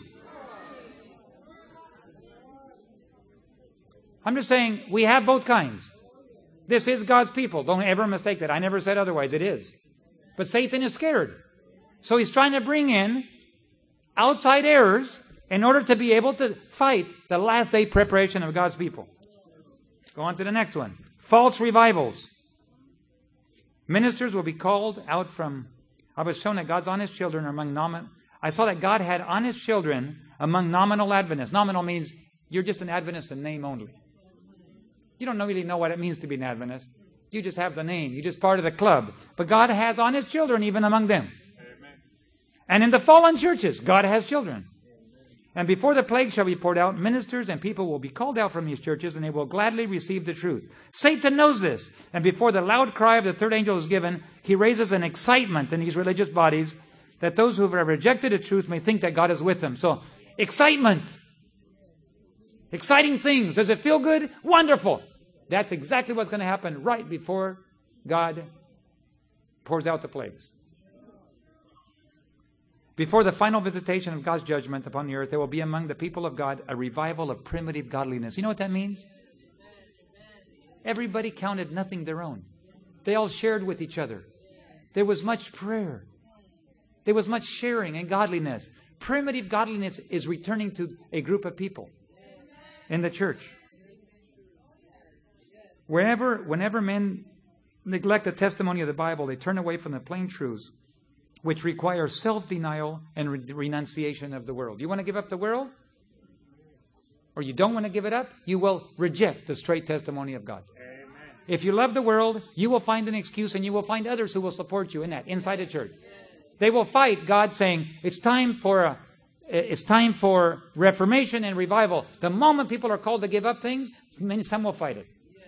I'm just saying, we have both kinds. This is God's people. Don't ever mistake that. I never said otherwise. It is. But Satan is scared. So he's trying to bring in outside errors in order to be able to fight the last day preparation of God's people. Go on to the next one. False revivals. Ministers will be called out from... I was shown that God's honest children are among nominal... I saw that God had honest children among nominal Adventists. Nominal means you're just an Adventist in name only. You don't really know what it means to be an Adventist. You just have the name. You're just part of the club. But God has honest children even among them. Amen. And in the fallen churches, God has children. And before the plague shall be poured out, ministers and people will be called out from these churches, and they will gladly receive the truth. Satan knows this. And before the loud cry of the third angel is given, he raises an excitement in these religious bodies that those who have rejected the truth may think that God is with them. So, excitement. Exciting things. Does it feel good? Wonderful. That's exactly what's going to happen right before God pours out the plagues. Before the final visitation of God's judgment upon the earth, there will be among the people of God a revival of primitive godliness. You know what that means? Everybody counted nothing their own. They all shared with each other. There was much prayer. There was much sharing and godliness. Primitive godliness is returning to a group of people in the church. Whenever men neglect the testimony of the Bible, they turn away from the plain truths, which require self-denial and renunciation of the world. You want to give up the world? Or you don't want to give it up? You will reject the straight testimony of God. Amen. If you love the world, you will find an excuse, and you will find others who will support you in that, inside the church. They will fight God saying, it's time for reformation and revival. The moment people are called to give up things, some will fight it.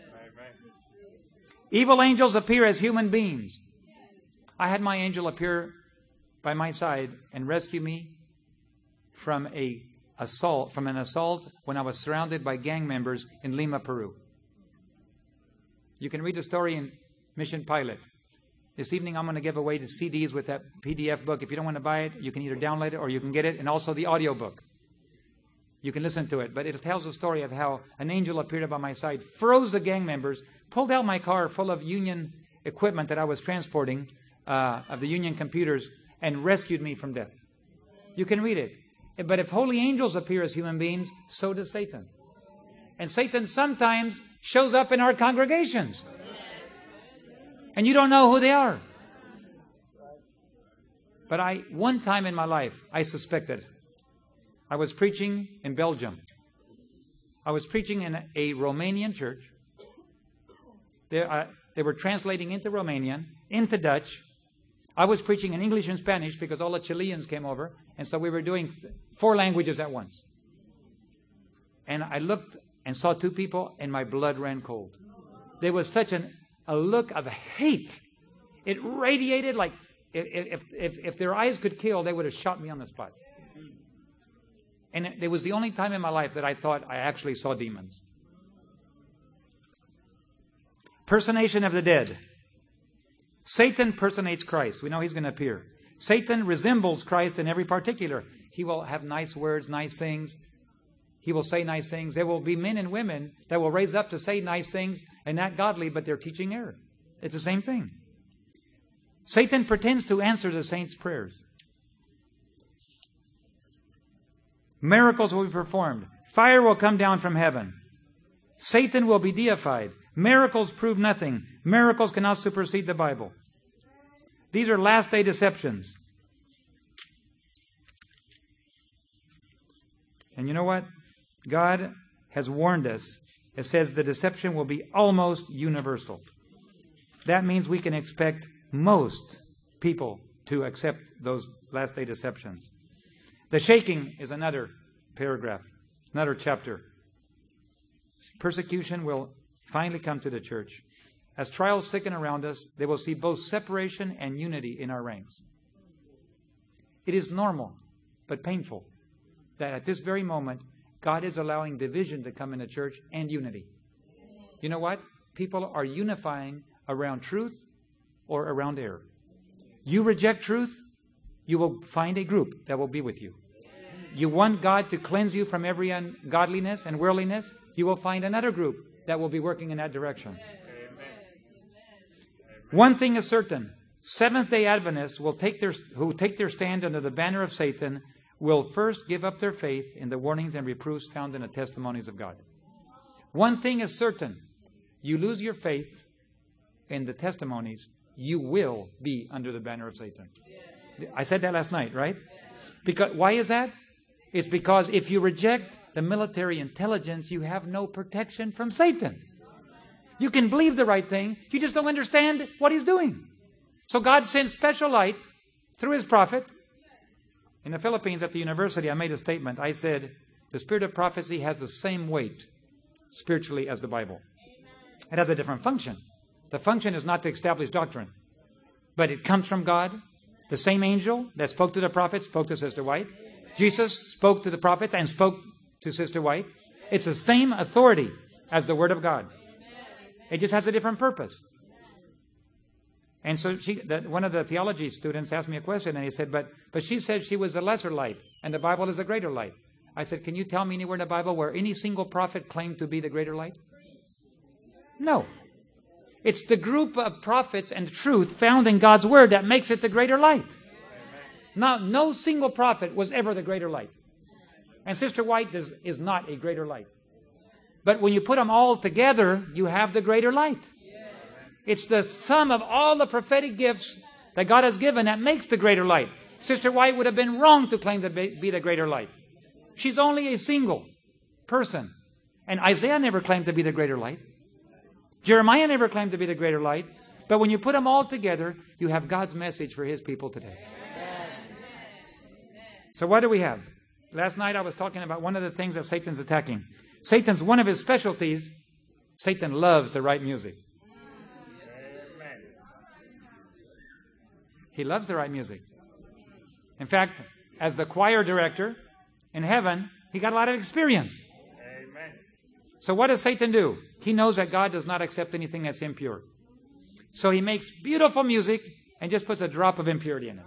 Evil angels appear as human beings. I had my angel appear by my side and rescue me from an assault when I was surrounded by gang members in Lima, Peru. You can read the story in Mission Pilot. This evening I'm going to give away the CDs with that PDF book. If you don't want to buy it, you can either download it or you can get it, and also the audio book. You can listen to it, but it tells the story of how an angel appeared by my side, froze the gang members, pulled out my car full of Union equipment that I was transporting, of the Union computers, and rescued me from death. You can read it. But if holy angels appear as human beings, so does Satan. And Satan sometimes shows up in our congregations. And you don't know who they are. But one time in my life, I suspected. I was preaching in Belgium. I was preaching in a Romanian church. They were translating into Romanian, into Dutch. I was preaching in English and Spanish because all the Chileans came over. And so we were doing 4 languages at once. And I looked and saw 2 people, and my blood ran cold. There was such a look of hate. It radiated like if their eyes could kill, they would have shot me on the spot. And it was the only time in my life that I thought I actually saw demons. Personation of the dead. Satan personates Christ. We know he's going to appear. Satan resembles Christ in every particular. He will have nice words, nice things. He will say nice things. There will be men and women that will raise up to say nice things and not godly, but they're teaching error. It's the same thing. Satan pretends to answer the saints' prayers. Miracles will be performed. Fire will come down from heaven. Satan will be deified. Miracles prove nothing. Miracles cannot supersede the Bible. These are last day deceptions. And you know what? God has warned us. It says the deception will be almost universal. That means we can expect most people to accept those last day deceptions. The shaking is another paragraph, another chapter. Persecution will finally come to the church. As trials thicken around us, they will see both separation and unity in our ranks. It is normal, but painful, that at this very moment, God is allowing division to come in the church and unity. You know what? People are unifying around truth or around error. You reject truth, you will find a group that will be with you. You want God to cleanse you from every ungodliness and worldliness, you will find another group that will be working in that direction. One thing is certain. Seventh-day Adventists who take their stand under the banner of Satan will first give up their faith in the warnings and reproofs found in the testimonies of God. One thing is certain. You lose your faith in the testimonies, you will be under the banner of Satan. I said that last night, right? Why is that? It's because if you reject the military intelligence, you have no protection from Satan. You can believe the right thing, you just don't understand what he's doing. So God sent special light through His prophet. In the Philippines at the university, I made a statement. I said, the spirit of prophecy has the same weight spiritually as the Bible. It has a different function. The function is not to establish doctrine, but it comes from God. The same angel that spoke to the prophets spoke to Sister White. Jesus spoke to the prophets and spoke to Sister White. It's the same authority as the Word of God. It just has a different purpose. And so one of the theology students asked me a question, and he said, but she said she was the lesser light, and the Bible is the greater light. I said, can you tell me anywhere in the Bible where any single prophet claimed to be the greater light? No. It's the group of prophets and truth found in God's Word that makes it the greater light. No single prophet was ever the greater light. And Sister White is not a greater light. But when you put them all together, you have the greater light. It's the sum of all the prophetic gifts that God has given that makes the greater light. Sister White would have been wrong to claim to be the greater light. She's only a single person. And Isaiah never claimed to be the greater light. Jeremiah never claimed to be the greater light. But when you put them all together, you have God's message for His people today. So what do we have? Last night I was talking about one of the things that Satan's attacking. Satan's one of his specialties. Satan loves to write music. He loves to write music. In fact, as the choir director in heaven, he got a lot of experience. Amen. So what does Satan do? He knows that God does not accept anything that's impure. So he makes beautiful music and just puts a drop of impurity in it.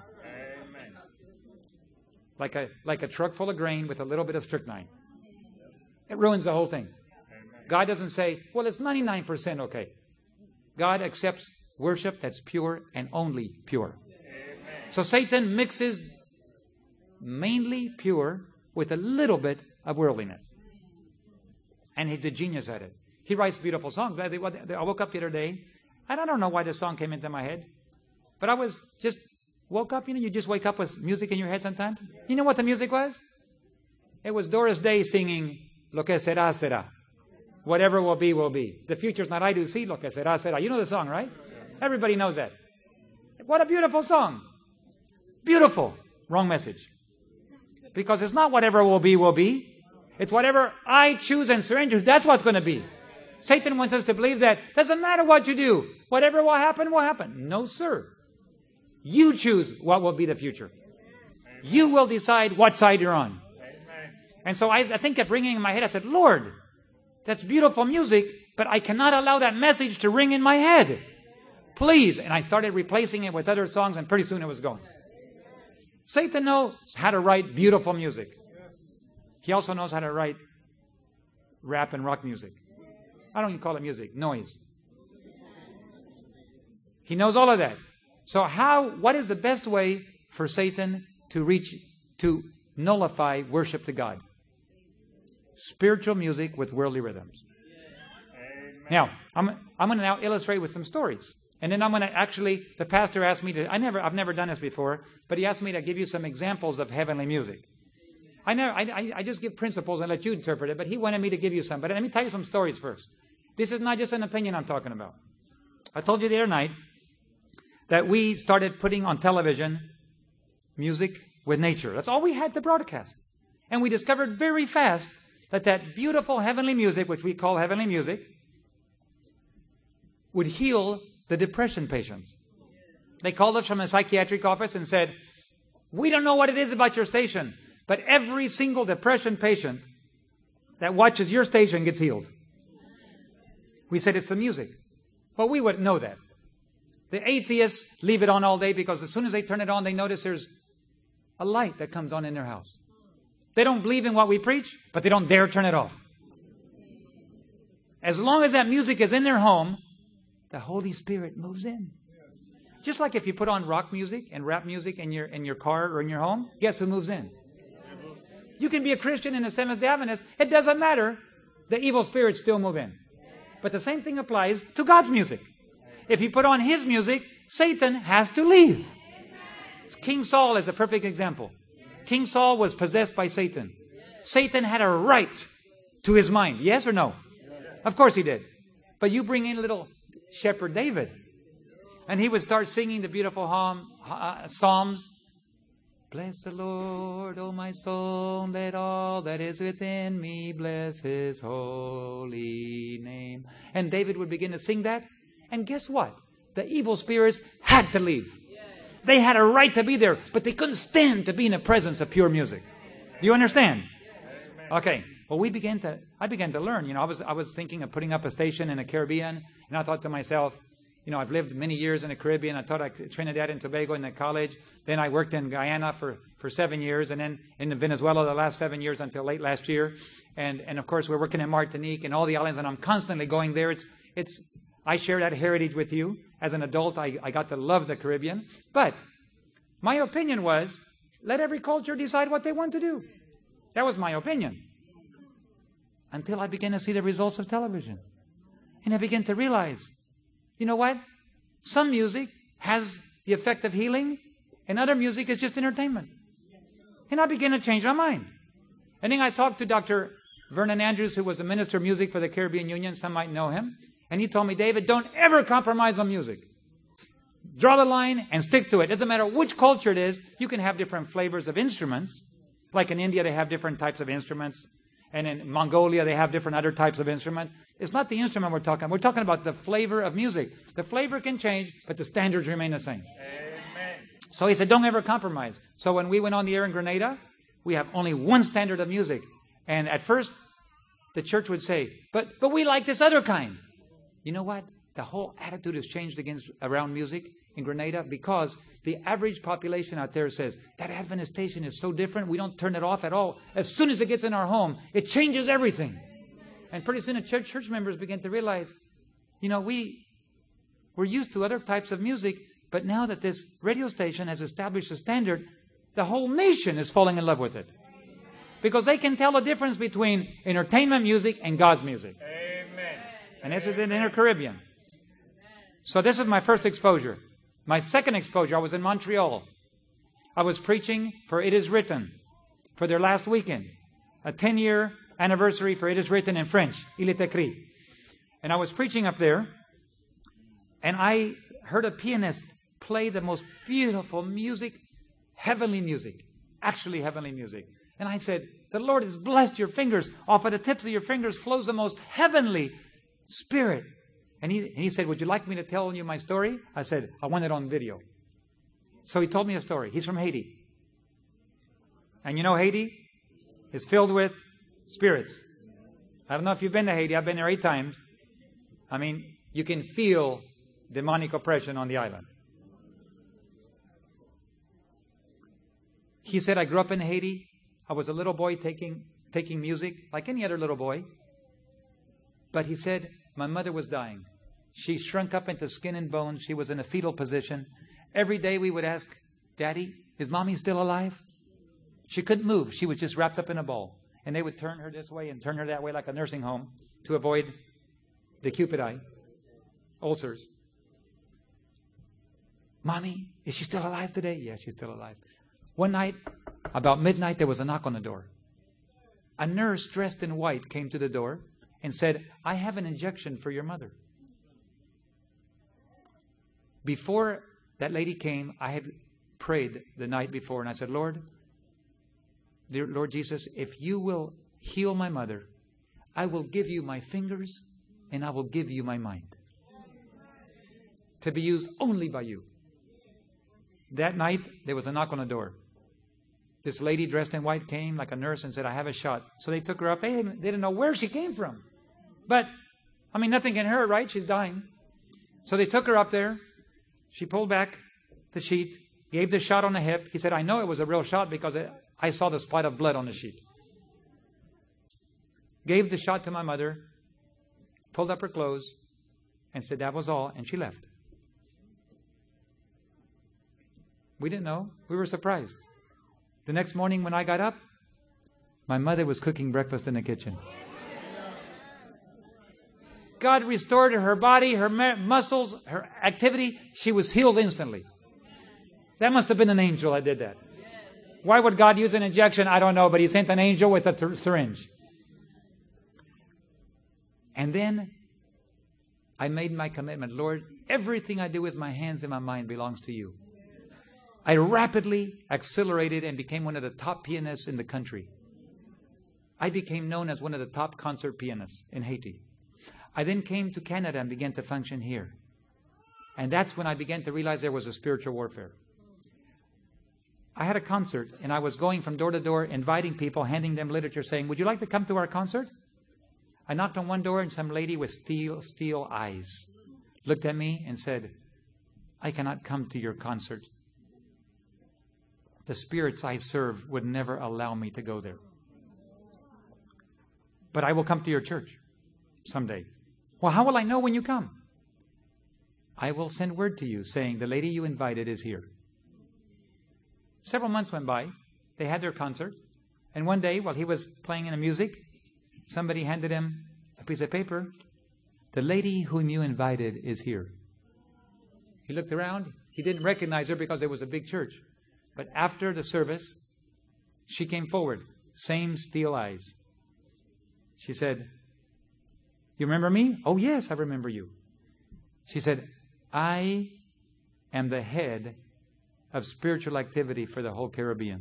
Amen. Like a truck full of grain with a little bit of strychnine. It ruins the whole thing. God doesn't say, well, it's 99% okay. God accepts worship that's pure and only pure. So Satan mixes mainly pure with a little bit of worldliness. And he's a genius at it. He writes beautiful songs. I woke up the other day, and I don't know why this song came into my head, but I was just woke up. You just wake up with music in your head sometimes. You know what the music was? It was Doris Day singing, Lo que será, será. Whatever will be, will be. The future's not I do see, lo que será, será. You know the song, right? Everybody knows that. What a beautiful song. Beautiful. Wrong message. Because it's not whatever will be, will be. It's whatever I choose and surrender. That's what's going to be. Satan wants us to believe that doesn't matter what you do. Whatever will happen, will happen. No, sir. You choose what will be the future. You will decide what side you're on. And so I think kept ringing in my head. I said, Lord, that's beautiful music, but I cannot allow that message to ring in my head. Please. And I started replacing it with other songs, and pretty soon it was gone. Satan knows how to write beautiful music. He also knows how to write rap and rock music. I don't even call it music, noise. He knows all of that. So what is the best way for Satan to nullify worship to God? spiritual music with worldly rhythms. Now, I'm going to now illustrate with some stories. And then I'm going to actually, the pastor asked me to, I've never done this before, but he asked me to give you some examples of heavenly music. I just give principles and let you interpret it, but he wanted me to give you some. But let me tell you some stories first. This is not just an opinion I'm talking about. I told you the other night that we started putting on television music with nature. That's all we had to broadcast. And we discovered very fast that beautiful heavenly music, which we call heavenly music, would heal the depression patients. They called us from a psychiatric office and said, we don't know what it is about your station, but every single depression patient that watches your station gets healed. We said it's the music. Well, we wouldn't know that. The atheists leave it on all day because as soon as they turn it on, they notice there's a light that comes on in their house. They don't believe in what we preach, but they don't dare turn it off. As long as that music is in their home, the Holy Spirit moves in. Just like if you put on rock music and rap music in your car or in your home, guess who moves in? You can be a Christian and a Seventh-day Adventist. It doesn't matter. The evil spirits still move in. But the same thing applies to God's music. If you put on His music, Satan has to leave. King Saul is a perfect example. King Saul was possessed by Satan. Satan had a right to his mind. Yes or no? Of course he did. But you bring in little shepherd David, and he would start singing the beautiful Psalms. Bless the Lord, O my soul, let all that is within me bless His holy name. And David would begin to sing that, and guess what? The evil spirits had to leave. They had a right to be there, but they couldn't stand to be in the presence of pure music. Do you understand? Okay. Well, I began to learn. I was thinking of putting up a station in the Caribbean, and I thought to myself, I've lived many years in the Caribbean. I taught Trinidad and Tobago in the college. Then I worked in Guyana for 7 years, and then in Venezuela the last 7 years until late last year. And of course, we're working in Martinique and all the islands, and I'm constantly going there. I share that heritage with you. As an adult, I got to love the Caribbean. But my opinion was, let every culture decide what they want to do. That was my opinion. Until I began to see the results of television. And I began to realize, you know what? Some music has the effect of healing, and other music is just entertainment. And I began to change my mind. And then I talked to Dr. Vernon Andrews, who was the Minister of Music for the Caribbean Union. Some might know him. And he told me, David, don't ever compromise on music. Draw the line and stick to it. Doesn't matter which culture it is. You can have different flavors of instruments. Like in India, they have different types of instruments. And in Mongolia, they have different other types of instruments. It's not the instrument we're talking about. We're talking about the flavor of music. The flavor can change, but the standards remain the same. Amen. So he said, don't ever compromise. So when we went on the air in Grenada, we have only one standard of music. And at first, the church would say, but we like this other kind. You know what? The whole attitude has changed around music in Grenada because the average population out there says, that Adventist station is so different, we don't turn it off at all. As soon as it gets in our home, it changes everything. And pretty soon the church members begin to realize, we're used to other types of music, but now that this radio station has established a standard, the whole nation is falling in love with it. Because they can tell the difference between entertainment music and God's music. Amen. And this is in the Inner Caribbean. So this is my first exposure. My second exposure, I was in Montreal. I was preaching for It Is Written for their last weekend. A 10-year anniversary for It Is Written in French. Il est écrit. And I was preaching up there. And I heard a pianist play the most beautiful music. Heavenly music. Actually heavenly music. And I said, the Lord has blessed your fingers. Off of the tips of your fingers flows the most heavenly spirit. And he said, would you like me to tell you my story? I said, I want it on video. So he told me a story. He's from Haiti. And Haiti is filled with spirits. I don't know if you've been to Haiti. I've been there 8 times. I mean, you can feel demonic oppression on the island. He said, I grew up in Haiti. I was a little boy taking music like any other little boy. But he said, my mother was dying. She shrunk up into skin and bones. She was in a fetal position. Every day we would ask, Daddy, is Mommy still alive? She couldn't move. She was just wrapped up in a ball. And they would turn her this way and turn her that way like a nursing home to avoid the Cupid eye, ulcers. Mommy, is she still alive today? Yes, she's still alive. One night, about midnight, there was a knock on the door. A nurse dressed in white came to the door and said, I have an injection for your mother. Before that lady came, I had prayed the night before, and I said, Lord, dear Lord Jesus, if you will heal my mother, I will give you my fingers and I will give you my mind to be used only by you. That night, there was a knock on the door. This lady dressed in white came like a nurse and said, I have a shot. So they took her up. They didn't know where she came from. But, I mean, nothing can hurt, right? She's dying. So they took her up there. She pulled back the sheet, gave the shot on the hip. He said, I know it was a real shot because I saw the spot of blood on the sheet. Gave the shot to my mother, pulled up her clothes, and said that was all, and she left. We didn't know. We were surprised. The next morning when I got up, my mother was cooking breakfast in the kitchen. God restored her body, her muscles, her activity. She was healed instantly. That must have been an angel that did that. Why would God use an injection? I don't know, but He sent an angel with a syringe. And then I made my commitment. Lord, everything I do with my hands and my mind belongs to you. I rapidly accelerated and became one of the top pianists in the country. I became known as one of the top concert pianists in Haiti. I then came to Canada and began to function here. And that's when I began to realize there was a spiritual warfare. I had a concert, and I was going from door to door, inviting people, handing them literature, saying, would you like to come to our concert? I knocked on one door, and some lady with steel eyes looked at me and said, I cannot come to your concert. The spirits I serve would never allow me to go there. But I will come to your church someday. Well, how will I know when you come? I will send word to you saying the lady you invited is here. Several months went by. They had their concert. And one day, while he was playing in the music, somebody handed him a piece of paper. The lady whom you invited is here. He looked around. He didn't recognize her because it was a big church. But after the service, she came forward. Same steel eyes. She said, you remember me? Oh, yes, I remember you. She said, I am the head of spiritual activity for the whole Caribbean.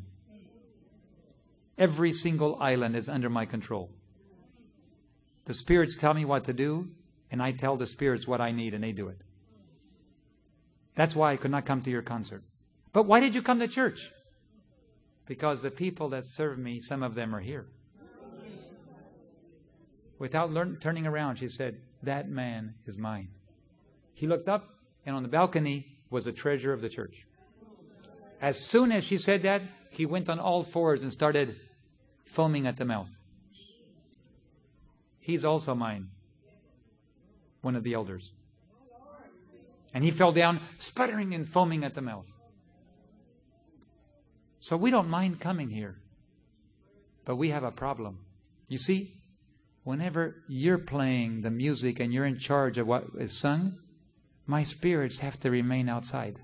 Every single island is under my control. The spirits tell me what to do, and I tell the spirits what I need, and they do it. That's why I could not come to your concert. But why did you come to church? Because the people that serve me, some of them are here. Without turning around, she said, that man is mine. He looked up, and on the balcony was a treasure of the church. As soon as she said that, he went on all fours and started foaming at the mouth. He's also mine, one of the elders. And he fell down, sputtering and foaming at the mouth. So we don't mind coming here, but we have a problem. You see, whenever you're playing the music and you're in charge of what is sung, my spirits have to remain outside.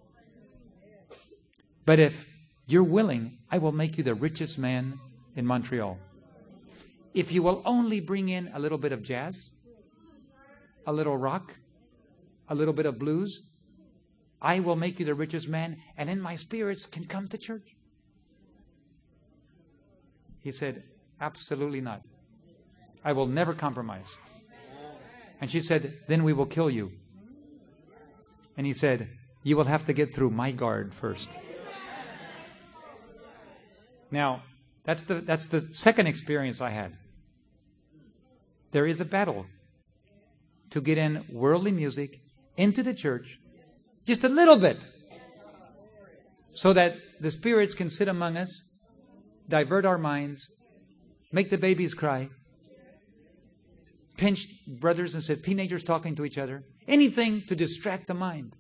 But if you're willing, I will make you the richest man in Montreal. If you will only bring in a little bit of jazz, a little rock, a little bit of blues, I will make you the richest man, and then my spirits can come to church. He said, absolutely not. I will never compromise. And she said, then we will kill you. And he said, you will have to get through my guard first. Now, that's the second experience I had. There is a battle to get in worldly music into the church, just a little bit, so that the spirits can sit among us, divert our minds, make the babies cry, pinch brothers and said teenagers talking to each other, anything to distract the mind.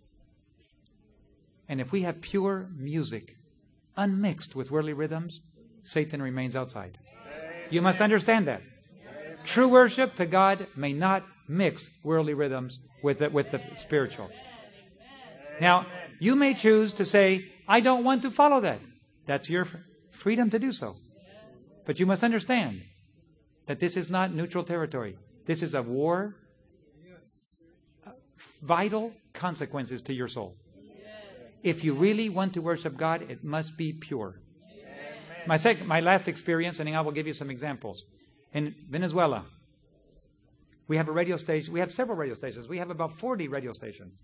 And if we have pure music, unmixed with worldly rhythms, Satan remains outside. You must understand that. True worship to God may not mix worldly rhythms with the spiritual. Now, you may choose to say, I don't want to follow that. That's your freedom to do so. But you must understand that this is not neutral territory. This is a war. Vital consequences to your soul. If you really want to worship God, it must be pure. My last experience, and then I will give you some examples. In Venezuela, we have a radio station. We have several radio stations. We have about 40 radio stations.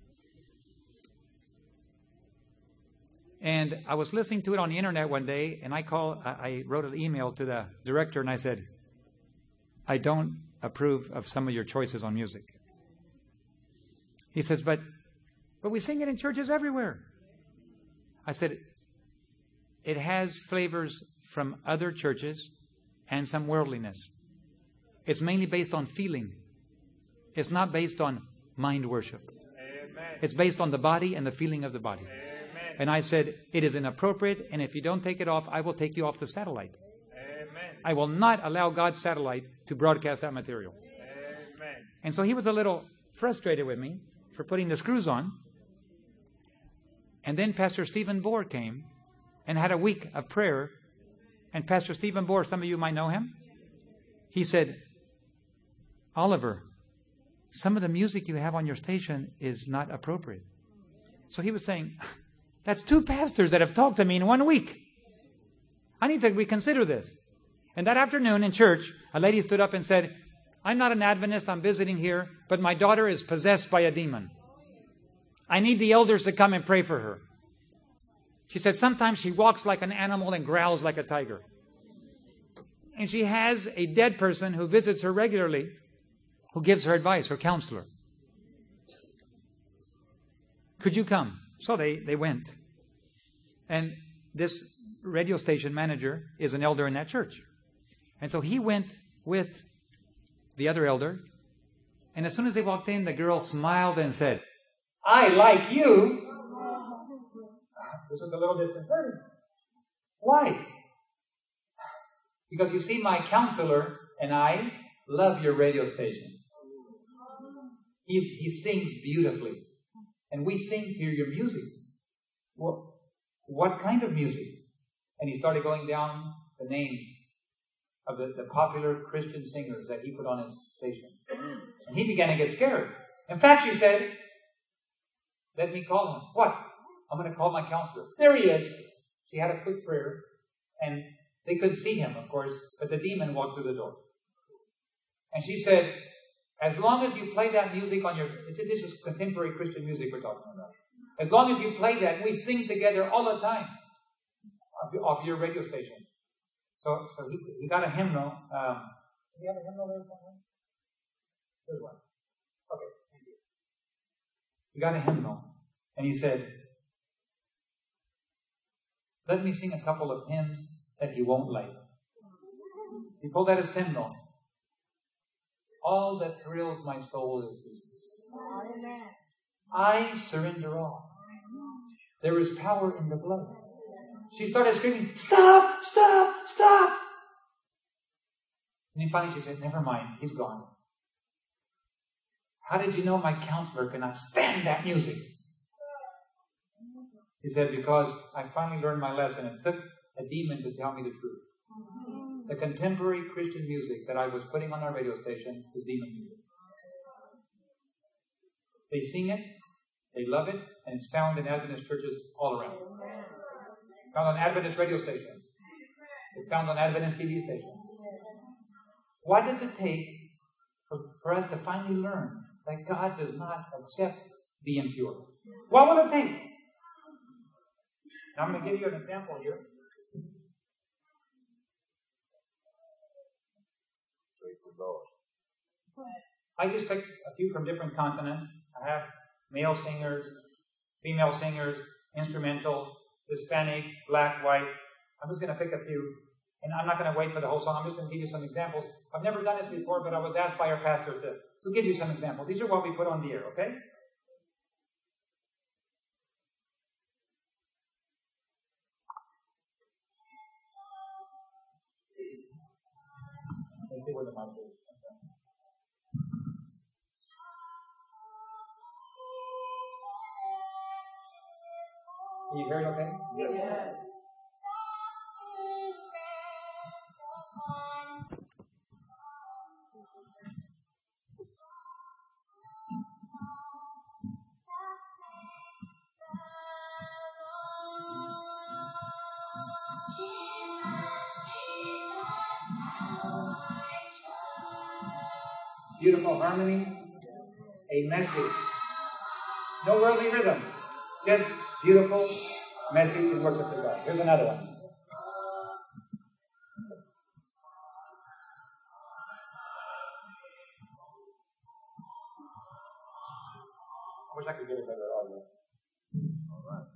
And I was listening to it on the internet one day, and I wrote an email to the director, and I said, I don't approve of some of your choices on music. He says, but we sing it in churches everywhere. I said, it has flavors from other churches and some worldliness. It's mainly based on feeling. It's not based on mind worship. Amen. It's based on the body and the feeling of the body. Amen. And I said, it is inappropriate, and if you don't take it off, I will take you off the satellite. Amen. I will not allow God's satellite to broadcast that material. Amen. And so he was a little frustrated with me for putting the screws on. And then Pastor Stephen Bohr came and had a week of prayer. And Pastor Stephen Bohr, some of you might know him, he said, Oliver, some of the music you have on your station is not appropriate. So he was saying, that's two pastors that have talked to me in 1 week. I need to reconsider this. And that afternoon in church, a lady stood up and said, I'm not an Adventist, I'm visiting here, but my daughter is possessed by a demon. I need the elders to come and pray for her. She said sometimes she walks like an animal and growls like a tiger. And she has a dead person who visits her regularly, who gives her advice, her counselor. Could you come? So they went. And this radio station manager is an elder in that church. And so he went with the other elder. And as soon as they walked in, the girl smiled and said, I like you. This was a little disconcerting. Why? Because you see, my counselor and I love your radio station. He sings beautifully. And we sing to hear your music. Well, what kind of music? And he started going down the names of the popular Christian singers that he put on his station. And he began to get scared. In fact, she said, let me call him. What? I'm going to call my counselor. There he is. She had a quick prayer. And they couldn't see him, of course, but the demon walked through the door. And she said, as long as you play that music on this is contemporary Christian music we're talking about. As long as you play that, we sing together all the time off your radio station. So he got a hymnal. Do you have a hymnal there somewhere? There's one. Okay, thank you. He got a hymnal. And he said, let me sing a couple of hymns that he won't like. He pulled out his hymnal. All that thrills my soul is Jesus. I surrender all. There is power in the blood. She started screaming, stop, stop, stop. And then finally she said, never mind, he's gone. How did you know my counselor cannot stand that music? He said, because I finally learned my lesson. It took a demon to tell me the truth. The contemporary Christian music that I was putting on our radio station is demon music. They sing it, they love it, and it's found in Adventist churches all around. It's found on Adventist radio stations. It's found on Adventist TV stations. What does it take for us to finally learn that God does not accept the impure? What will it take? Now I'm going to give you an example here. I just picked a few from different continents. I have male singers, female singers, instrumental, Hispanic, black, white. I'm just going to pick a few. And I'm not going to wait for the whole song. I'm just going to give you some examples. I've never done this before, but I was asked by our pastor to give you some examples. These are what we put on the air, okay? see where the mic is. Can you hear it okay? Yes. Beautiful harmony, a message. No worldly rhythm, just beautiful message and worship to God. Here's another one. I wish I could get a better audio. All right.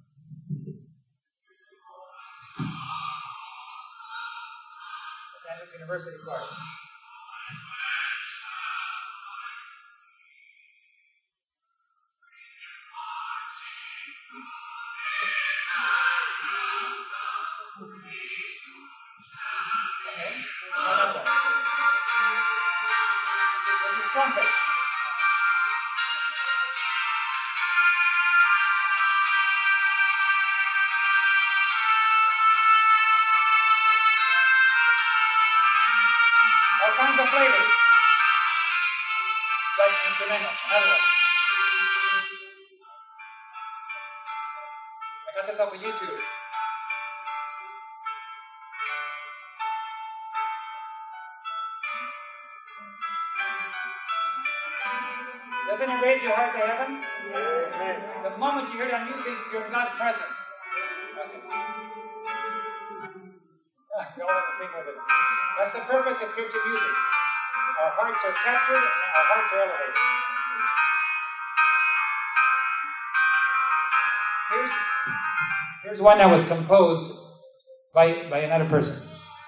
Los Angeles University Choir. This is trumpet. All kinds of flavors. Like instrumental. Another one. I got this off of YouTube. Doesn't it raise your heart to heaven? Yes. The moment you hear that music, you're in God's presence. Okay. We all have to sing with it. That's the purpose of Christian music. Our hearts are captured and our hearts are elevated. Here's one that was composed by another person.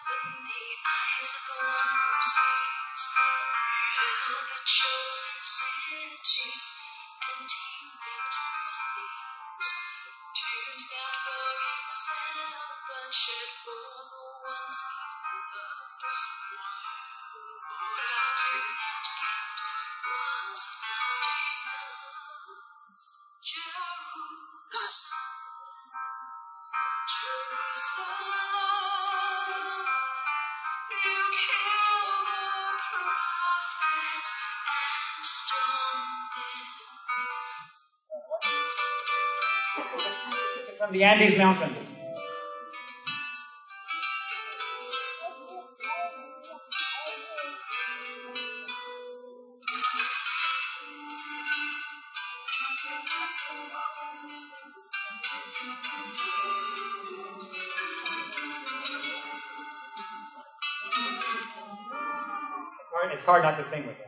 From the Andes Mountains. It's hard not to sing with it.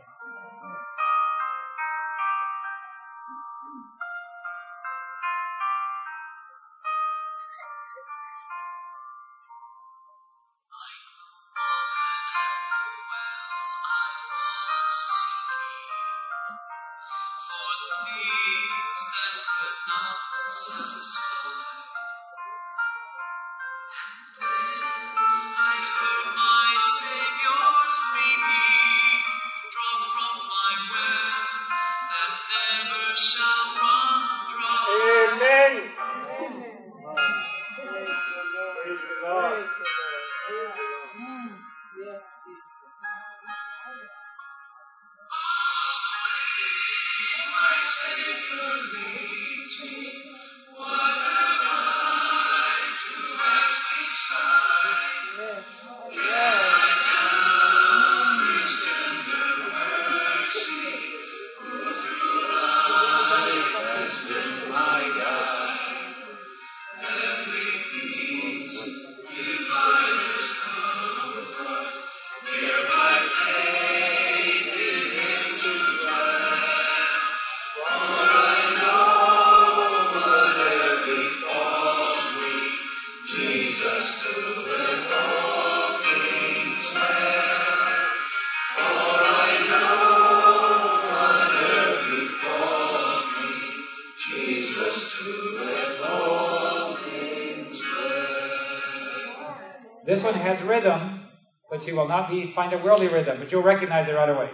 This one has rhythm, but you will not find a worldly rhythm, but you'll recognize it right away.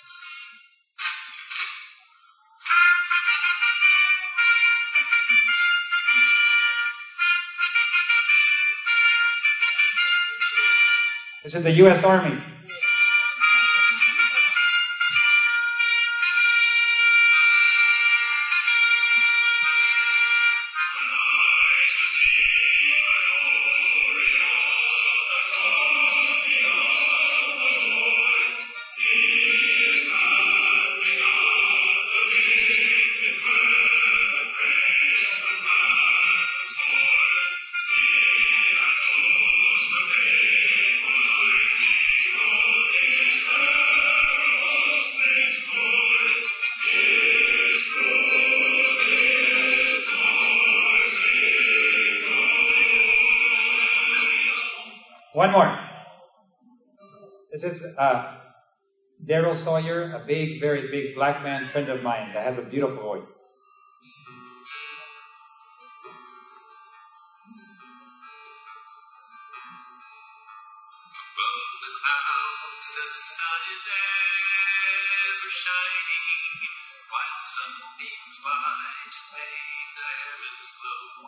This is the U.S. Army. One more. This is Daryl Sawyer, a big, very big black man friend of mine that has a beautiful voice. Above the clouds, the sun is ever shining, while sunbeams fly to make the heavens glow.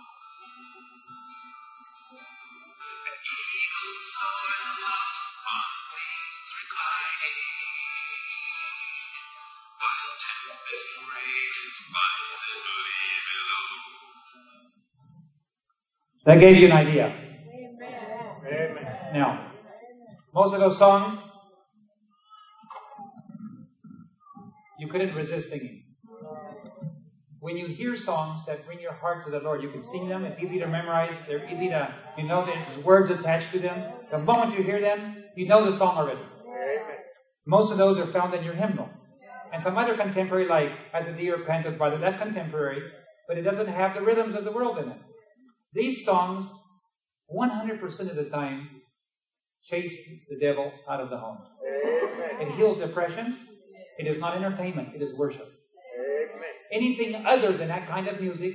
An eagle soars aloft on wings reclining, while tempest rages violently below. That gave you an idea. Amen. Now, most of those songs, you couldn't resist singing. When you hear songs that bring your heart to the Lord, you can sing them. It's easy to memorize. They're easy to, there's words attached to them. The moment you hear them, you know the song already. Most of those are found in your hymnal. And some other contemporary, like As a Deer Panteth by the, that's contemporary, but it doesn't have the rhythms of the world in it. These songs, 100% of the time, chase the devil out of the home. It heals depression. It is not entertainment. It is worship. Anything other than that kind of music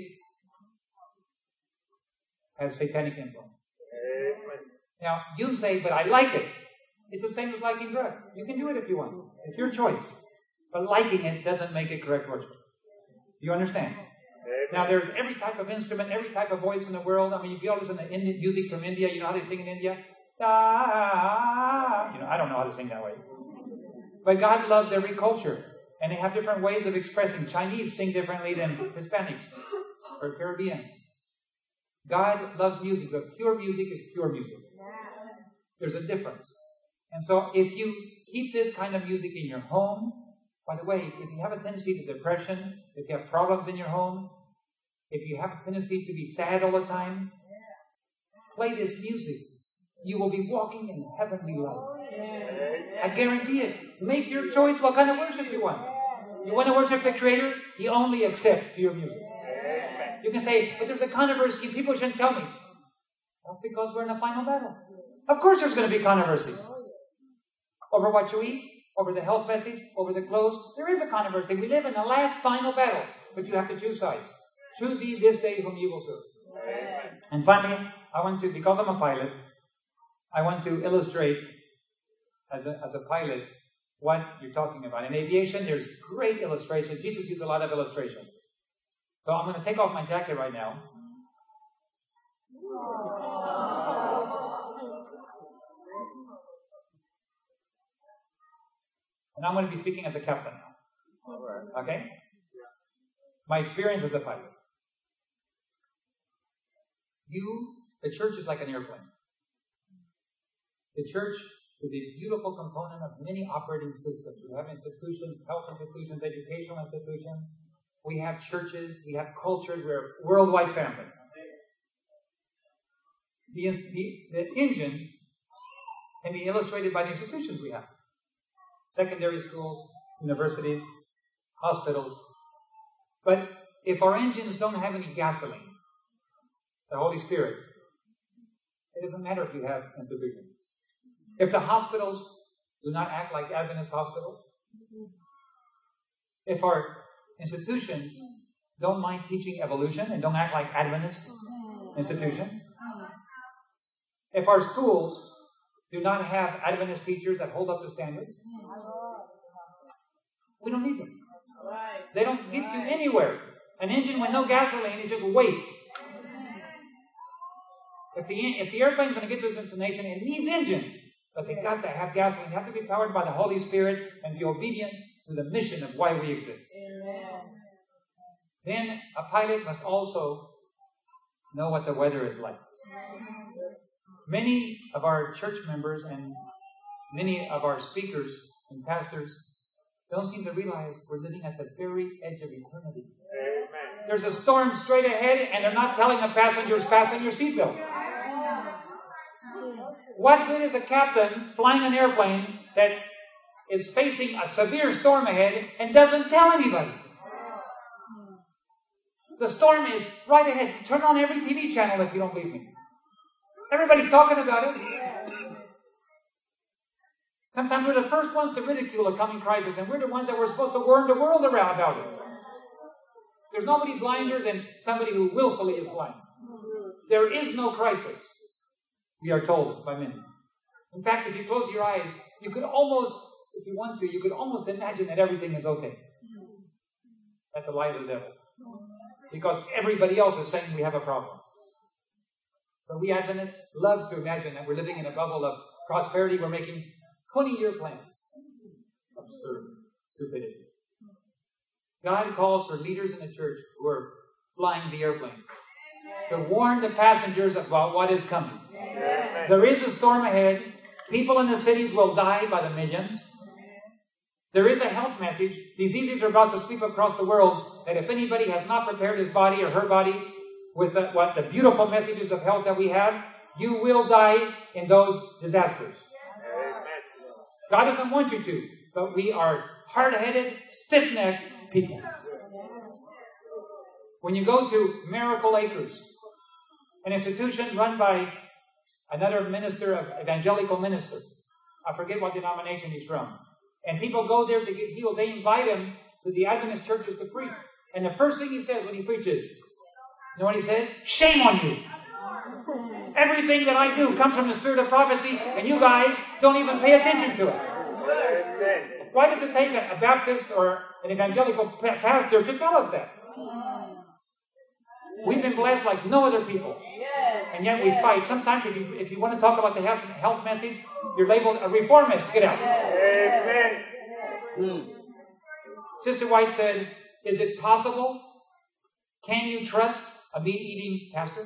has satanic influence. Now, you say, but I like it. It's the same as liking drugs. You can do it if you want. It's your choice. But liking it doesn't make it correct worship. Do you understand? Now, there's every type of instrument, every type of voice in the world. I mean, if you all listen to Indian music from India, you know how they sing in India? I don't know how to sing that way. But God loves every culture. And they have different ways of expressing. Chinese sing differently than Hispanics or Caribbean. God loves music, but pure music is pure music. There's a difference. And so if you keep this kind of music in your home, by the way, if you have a tendency to depression, if you have problems in your home, if you have a tendency to be sad all the time, play this music. You will be walking in heavenly love. I guarantee it. Make your choice what kind of worship you want. You want to worship the Creator? He only accepts pure music. You can say, but there's a controversy. People shouldn't tell me. That's because we're in a final battle. Of course there's going to be controversy. Over what you eat, over the health message, over the clothes. There is a controversy. We live in the last final battle. But you have to choose sides. Choose ye this day whom you will serve. And finally, because I'm a pilot, I want to illustrate as a pilot what you're talking about. In aviation, there's great illustration. Jesus used a lot of illustration. So I'm going to take off my jacket right now. And I'm going to be speaking as a captain now. Okay? My experience as a pilot. The church is like an airplane. The church is a beautiful component of many operating systems. We have institutions, health institutions, educational institutions. We have churches. We have cultures. We're a worldwide family. The engines can be illustrated by the institutions we have. Secondary schools, universities, hospitals. But if our engines don't have any gasoline, the Holy Spirit, it doesn't matter if you have institutions. If the hospitals do not act like Adventist hospitals, if our institutions don't mind teaching evolution and don't act like Adventist institutions, if our schools do not have Adventist teachers that hold up the standards. We don't need them. They don't get you anywhere. An engine with no gasoline, it just waits. If the airplane's going to get to its destination, it needs engines. But they've got to have gasoline. They have to be powered by the Holy Spirit and be obedient to the mission of why we exist. Then a pilot must also know what the weather is like. Many of our church members and many of our speakers and pastors don't seem to realize we're living at the very edge of eternity. Amen. There's a storm straight ahead, and they're not telling the passengers, fasten your seatbelt. What good is a captain flying an airplane that is facing a severe storm ahead and doesn't tell anybody? The storm is right ahead. Turn on every TV channel if you don't believe me. Everybody's talking about it. Sometimes we're the first ones to ridicule a coming crisis, and we're the ones that were supposed to warn the world around about it. There's nobody blinder than somebody who willfully is blind. There is no crisis, we are told by many. In fact, if you close your eyes, you could almost, if you want to, you could almost imagine that everything is okay. That's a lie of the devil. Because everybody else is saying we have a problem. But we Adventists love to imagine that we're living in a bubble of prosperity. We're making 20-year plans. Absurd. Stupidity. God calls for leaders in the church who are flying the airplane to warn the passengers about what is coming. Amen. There is a storm ahead. People in the cities will die by the millions. There is a health message. Diseases are about to sweep across the world, that if anybody has not prepared his body or her body with the beautiful messages of health that we have, you will die in those disasters. God doesn't want you to, but we are hard-headed, stiff-necked people. When you go to Miracle Acres, an institution run by another minister, of evangelical minister, I forget what denomination he's from, and people go there to get healed, they invite him to the Adventist churches to preach. And the first thing he says when he preaches, you know what he says? Shame on you. Everything that I do comes from the spirit of prophecy, and you guys don't even pay attention to it. Why does it take a Baptist or an evangelical pastor to tell us that? We've been blessed like no other people. And yet we fight. Sometimes if you want to talk about the health message, you're labeled a reformist. Get out. Amen. Sister White said, is it possible? Can you trust a meat-eating pastor?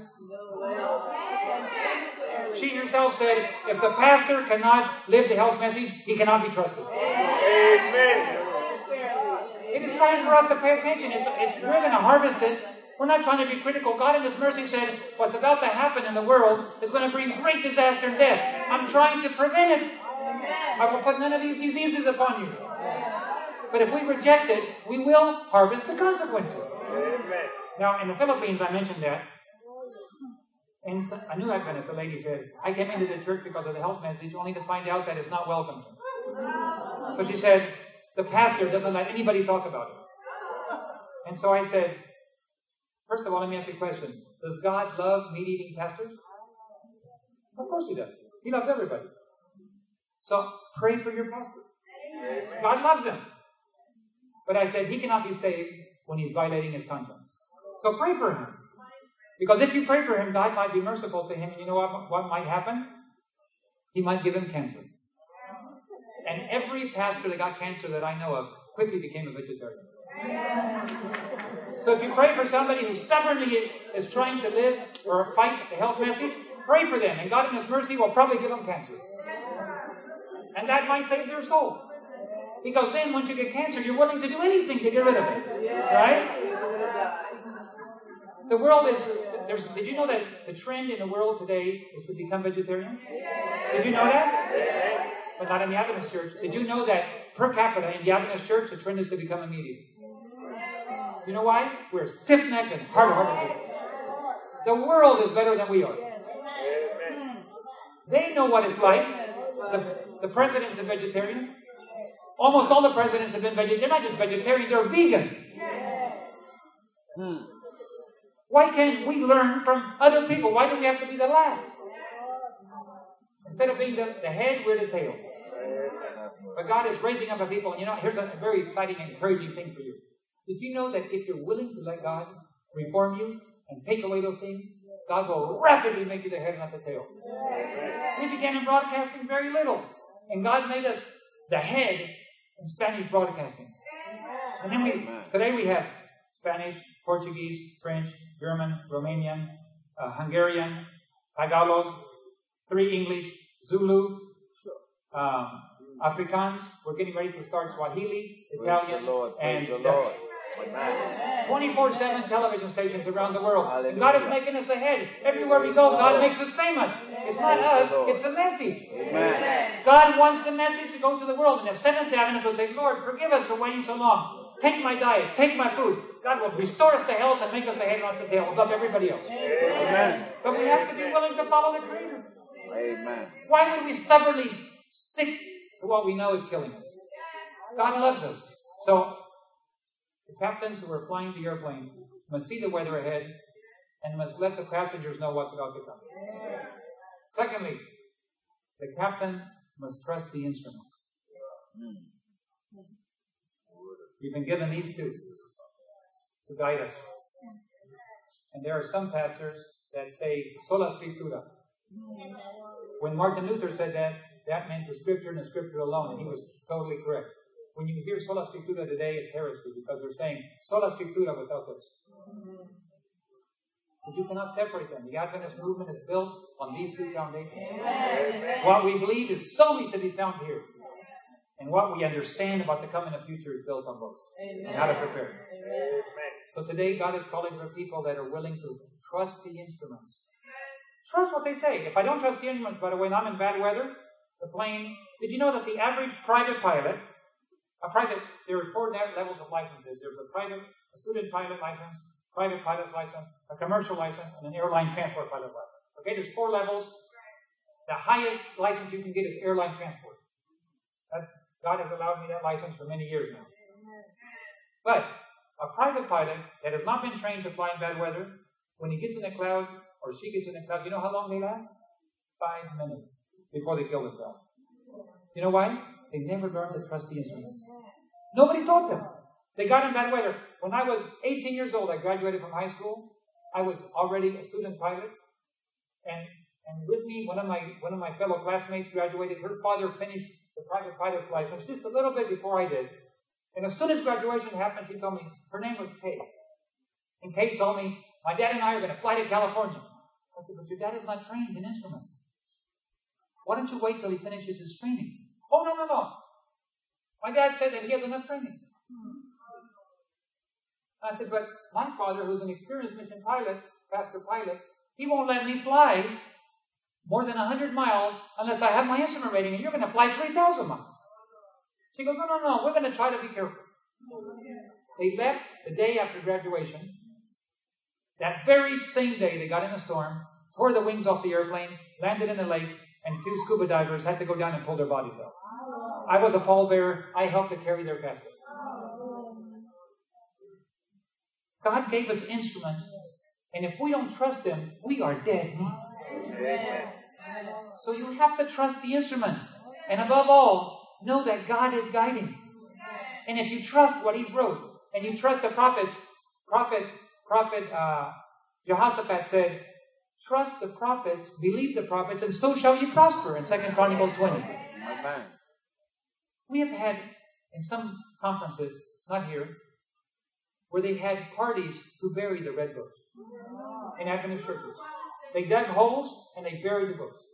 She herself said, if the pastor cannot live the health message, he cannot be trusted. Amen. It is time for us to pay attention. If we're going to harvest it, we're not trying to be critical. God in His mercy said, what's about to happen in the world is going to bring great disaster and death. I'm trying to prevent it. I will put none of these diseases upon you. But if we reject it, we will harvest the consequences. Amen. Now, in the Philippines, I mentioned that. And a new Adventist, a lady said, I came into the church because of the health message, only to find out that it's not welcome. So she said, the pastor doesn't let anybody talk about it. And so I said, first of all, let me ask you a question. Does God love meat-eating pastors? Of course He does. He loves everybody. So pray for your pastor. God loves him. But I said, he cannot be saved when he's violating his conscience. So pray for him. Because if you pray for him, God might be merciful to him. And you know what might happen? He might give him cancer. And every pastor that got cancer that I know of quickly became a vegetarian. So if you pray for somebody who stubbornly is trying to live or fight the health message, pray for them. And God in His mercy will probably give them cancer. And that might save their soul. Because then once you get cancer, you're willing to do anything to get rid of it. Right? The world is... Did you know that the trend in the world today is to become vegetarian? Did you know that? But not in the Adventist church. Did you know that per capita in the Adventist church, the trend is to become a meat eater? You know why? We're stiff-necked and hard-hearted. The world is better than we are. They know what it's like. The president's a vegetarian. Almost all the presidents have been vegetarian. They're not just vegetarian, they're vegan. Why can't we learn from other people? Why do we have to be the last? Instead of being the head, we're the tail. But God is raising up a people. And you know, here's a very exciting and encouraging thing for you. Did you know that if you're willing to let God reform you and take away those things, God will rapidly make you the head and not the tail. We began in broadcasting very little. And God made us the head in Spanish broadcasting. And then today we have Spanish, Portuguese, French, German, Romanian, Hungarian, Tagalog, 3 English, Zulu, Afrikaans. We're getting ready to start Swahili, Italian, and Dutch. 24/7 television stations around the world. Hallelujah. And God is making us ahead. Everywhere we go, God makes us famous. It's not us, it's the message. Amen. God wants the message to go to the world. And if Seventh Adventists will say, Lord, forgive us for waiting so long. Take my diet, take my food. God will restore us to health and make us the head, not the tail, above everybody else. Amen. But we have to be willing to follow the Creator. Amen. Why would we stubbornly stick to what we know is killing us? God loves us. So, the captains who are flying the airplane must see the weather ahead and must let the passengers know what's about to come. Secondly, the captain must trust the instrument. We've been given these two to guide us. And there are some pastors that say, sola scriptura. When Martin Luther said that, that meant the Scripture and the Scripture alone, and he was totally correct. When you hear sola scriptura today, it's heresy, because we're saying sola scriptura without this. But you cannot separate them. The Adventist movement is built on these two foundations. Amen. What we believe is solely to be found here. And what we understand about the coming of future is built on both. Amen. And how to prepare. Amen. So today, God is calling for people that are willing to trust the instruments. Trust what they say. If I don't trust the instruments, by the way, and I'm in bad weather, the plane... Did you know that the average private pilot... there are 4 levels of licenses. There's a student pilot license, private pilot license, a commercial license, and an airline transport pilot license. Okay, there's 4 levels. The highest license you can get is airline transport. God has allowed me that license for many years now. But a private pilot that has not been trained to fly in bad weather, when he gets in a cloud, or she gets in a cloud, you know how long they last? 5 minutes before they kill themselves. You know why? They never learned to trust the instruments. Nobody taught them. They got in bad weather. When I was 18 years old, I graduated from high school. I was already a student pilot. And with me, one of my fellow classmates graduated. Her father finished the private pilot's license just a little bit before I did. And as soon as graduation happened, she told me, her name was Kate. And Kate told me, my dad and I are going to fly to California. I said, but your dad is not trained in instruments. Why don't you wait till he finishes his training? Oh, no. My dad said that he has enough training. I said, but my father, who's an experienced mission pilot, pastor pilot, he won't let me fly more than 100 miles unless I have my instrument rating, and you're going to fly 3,000 miles. She goes, no, we're going to try to be careful. They left the day after graduation. That very same day, they got in a storm, tore the wings off the airplane, landed in the lake, and 2 scuba divers had to go down and pull their bodies out. I was a pallbearer. I helped to carry their casket. God gave us instruments, and if we don't trust them, we are dead meat. So you have to trust the instruments. And above all, know that God is guiding. And if you trust what He wrote, and you trust the prophets, Jehoshaphat said, trust the prophets, believe the prophets, and so shall you prosper in 2 Chronicles 20. Amen. We have had, in some conferences, not here, where they had parties to bury the red books in Adventist churches. They dug holes and they buried the books.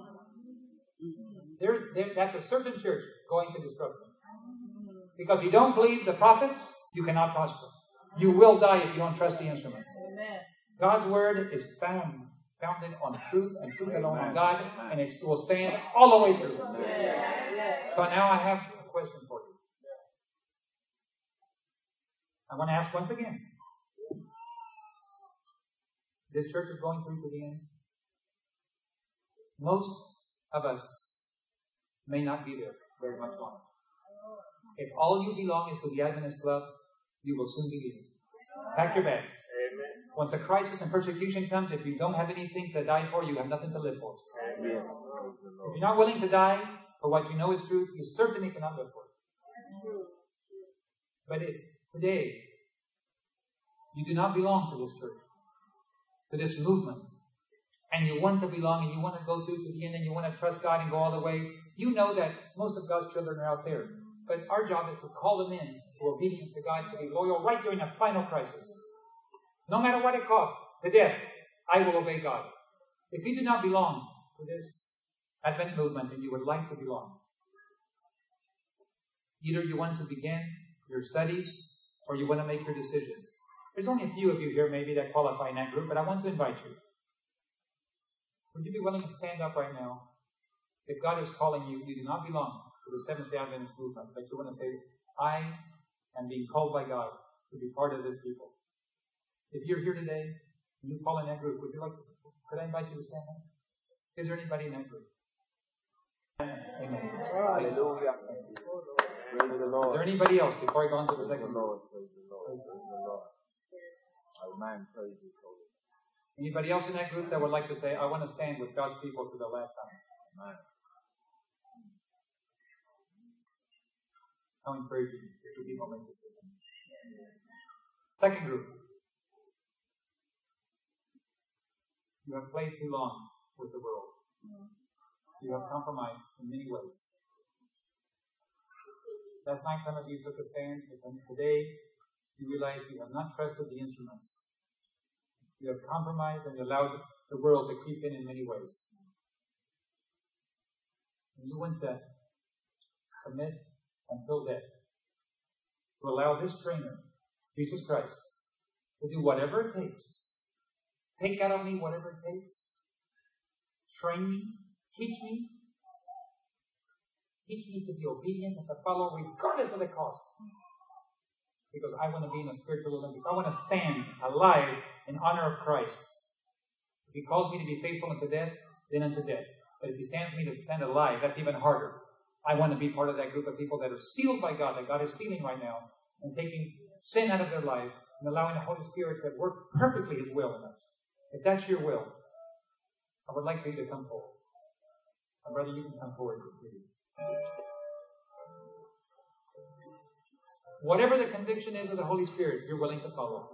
That's a certain church going to destruction. Because you don't believe the prophets, you cannot prosper. You will die if you don't trust the instrument. Amen. God's word is founded on truth and truth alone on God, and it will stand all the way through. So now I have a question for you. I want to ask once again. This church is going through to the end. Most of us may not be there very much longer. If all you belong is to the Adventist Club, you will soon be leaving. Pack your bags. Once a crisis and persecution comes, if you don't have anything to die for, you have nothing to live for. If you're not willing to die for what you know is truth, you certainly cannot live for it. But if today you do not belong to this church, to this movement, and you want to belong and you want to go through to the end and you want to trust God and go all the way, you know that most of God's children are out there. But our job is to call them in to obedience to God, to be loyal right during a final crisis. No matter what it costs, to death, I will obey God. If you do not belong to this Advent movement and you would like to belong, either you want to begin your studies or you want to make your decision. There's only a few of you here maybe that qualify in that group, but I want to invite you. Would you be willing to stand up right now? If God is calling you, you do not belong to the Seventh-day Adventist movement, but you want to say, I am being called by God to be part of this people. If you're here today and you fall in that group, could I invite you to stand up? Is there anybody in that group? Amen. Hallelujah. Praise the Lord. Is there anybody else before I go on to the second group? Praise the Lord. Praise the Lord. Amen. Praise the Lord. Anybody else in that group that would like to say, I want to stand with God's people to the last time? Amen. I'll encourage you to see people make this decision. Second group. You have played too long with the world. You have compromised in many ways. Last night some of you took a stand, but today you realize you have not trusted the instruments. You have compromised and allowed the world to creep in many ways. And you want to commit until death to allow this trainer, Jesus Christ, to do whatever it takes. Take out of me whatever it takes. Train me. Teach me. Teach me to be obedient and to follow regardless of the cost. Because I want to be in a spiritual Olympic. I want to stand alive in honor of Christ. If He calls me to be faithful unto death, then unto death. But if He stands me to stand alive, that's even harder. I want to be part of that group of people that are sealed by God, that God is sealing right now, and taking sin out of their lives and allowing the Holy Spirit to work perfectly His will in us. If that's your will, I would like for you to come forward. My brother, you can come forward, please. Whatever the conviction is of the Holy Spirit, you're willing to follow.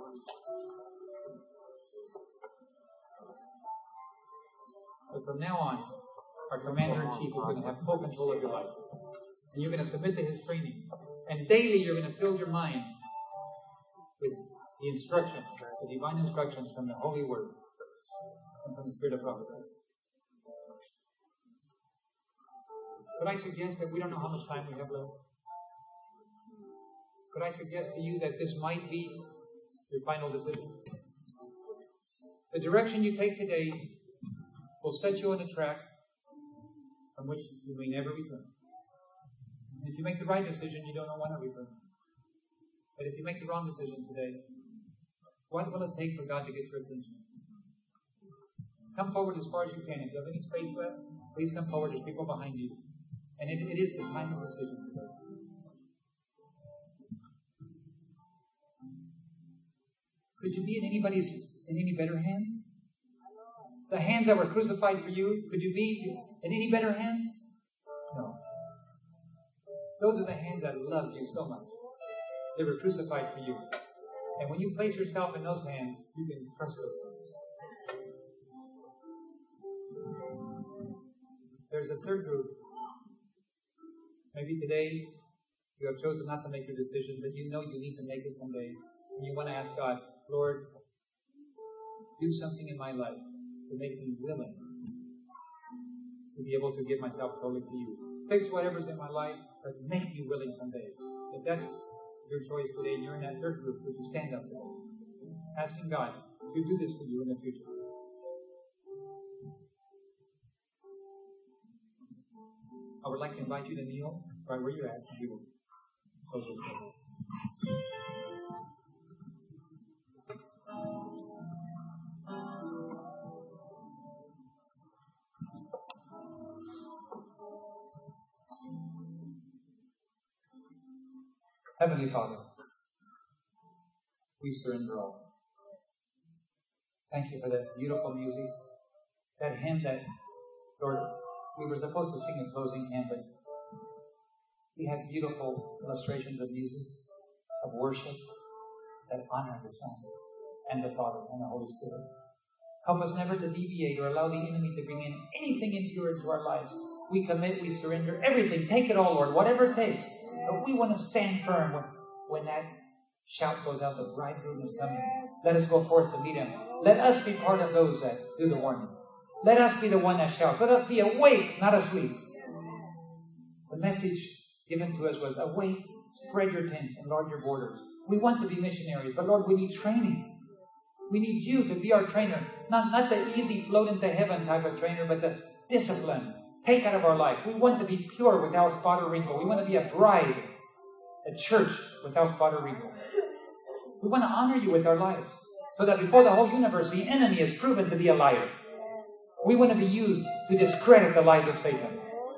But from now on, our Commander-in-Chief is going to have full control of your life. And you're going to submit to His training. And daily you're going to fill your mind with the instructions, the divine instructions from the Holy Word and from the Spirit of prophecy. Could I suggest that we don't know how much time we have left? Could I suggest to you that this might be your final decision? The direction you take today will set you on a track from which you may never return. If you make the right decision, you don't know when to return. But if you make the wrong decision today, what will it take for God to get your attention? Come forward as far as you can. If you have any space left, please come forward. There's people behind you. And it is the time of decision today. Could you be in any better hands? The hands that were crucified for you, could you be in any better hands? No. Those are the hands that loved you so much. They were crucified for you. And when you place yourself in those hands, you can trust those hands. There's a third group. Maybe today you have chosen not to make your decision, but you know you need to make it someday. And you want to ask God, Lord, do something in my life to make me willing to be able to give myself totally to you. Fix whatever's in my life, but make me willing someday. If that's your choice today and you're in that third group, would you stand up today? Asking God to do this for you in the future. I would like to invite you to kneel right where you're at, and we will close this prayer. Heavenly Father, we surrender all. Thank you for that beautiful music, that hymn that Lord, we were supposed to sing a closing hymn, but we had beautiful illustrations of music, of worship that honor the Son and the Father and the Holy Spirit. Help us never to deviate or allow the enemy to bring in anything impure into our lives. We commit, we surrender everything. Take it all, Lord, whatever it takes. But we want to stand firm when that shout goes out, the bridegroom is coming. Let us go forth to meet him. Let us be part of those that do the warning. Let us be the one that shouts. Let us be awake, not asleep. The message given to us was, awake, spread your tent, enlarge your borders. We want to be missionaries, but Lord, we need training. We need you to be our trainer. Not the easy float into heaven type of trainer, but the discipline. Take out of our life. We want to be pure without spot or wrinkle. We want to be a bride, a church without spot or wrinkle. We want to honor you with our lives, so that before the whole universe, the enemy is proven to be a liar. We want to be used to discredit the lies of Satan.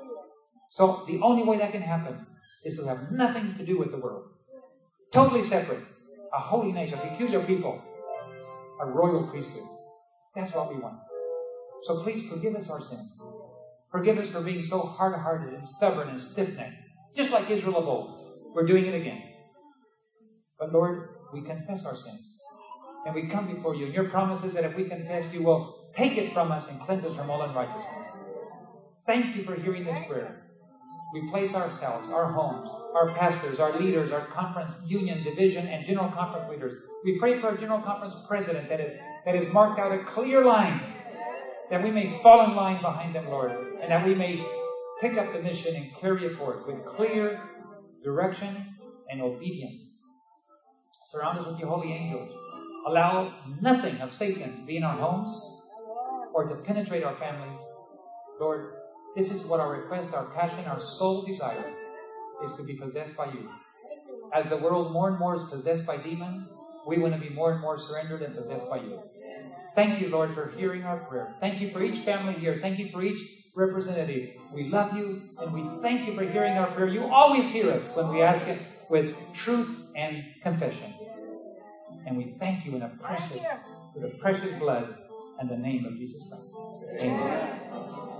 So the only way that can happen is to have nothing to do with the world. Totally separate. A holy nation, a peculiar people. A royal priesthood. That's what we want. So please forgive us our sins. Forgive us for being so hard-hearted and stubborn and stiff-necked. Just like Israel of old. We're doing it again. But Lord, we confess our sins. And we come before you. And your promise is that if we confess, you will take it from us and cleanse us from all unrighteousness. Thank you for hearing this prayer. We place ourselves, our homes, our pastors, our leaders, our conference, union, division, and general conference leaders. We pray for our general conference president that has marked out a clear line, that we may fall in line behind them, Lord, and that we may pick up the mission and carry it forth with clear direction and obedience. Surround us with your holy angels. Allow nothing of Satan to be in our homes or to penetrate our families. Lord, this is what our request, our passion, our sole desire is, to be possessed by you. As the world more and more is possessed by demons, we want to be more and more surrendered and possessed by you. Thank you, Lord, for hearing our prayer. Thank you for each family here. Thank you for each representative. We love you, and we thank you for hearing our prayer. You always hear us when we ask it with truth and confession. And we thank you with the precious blood and the name of Jesus Christ. Amen.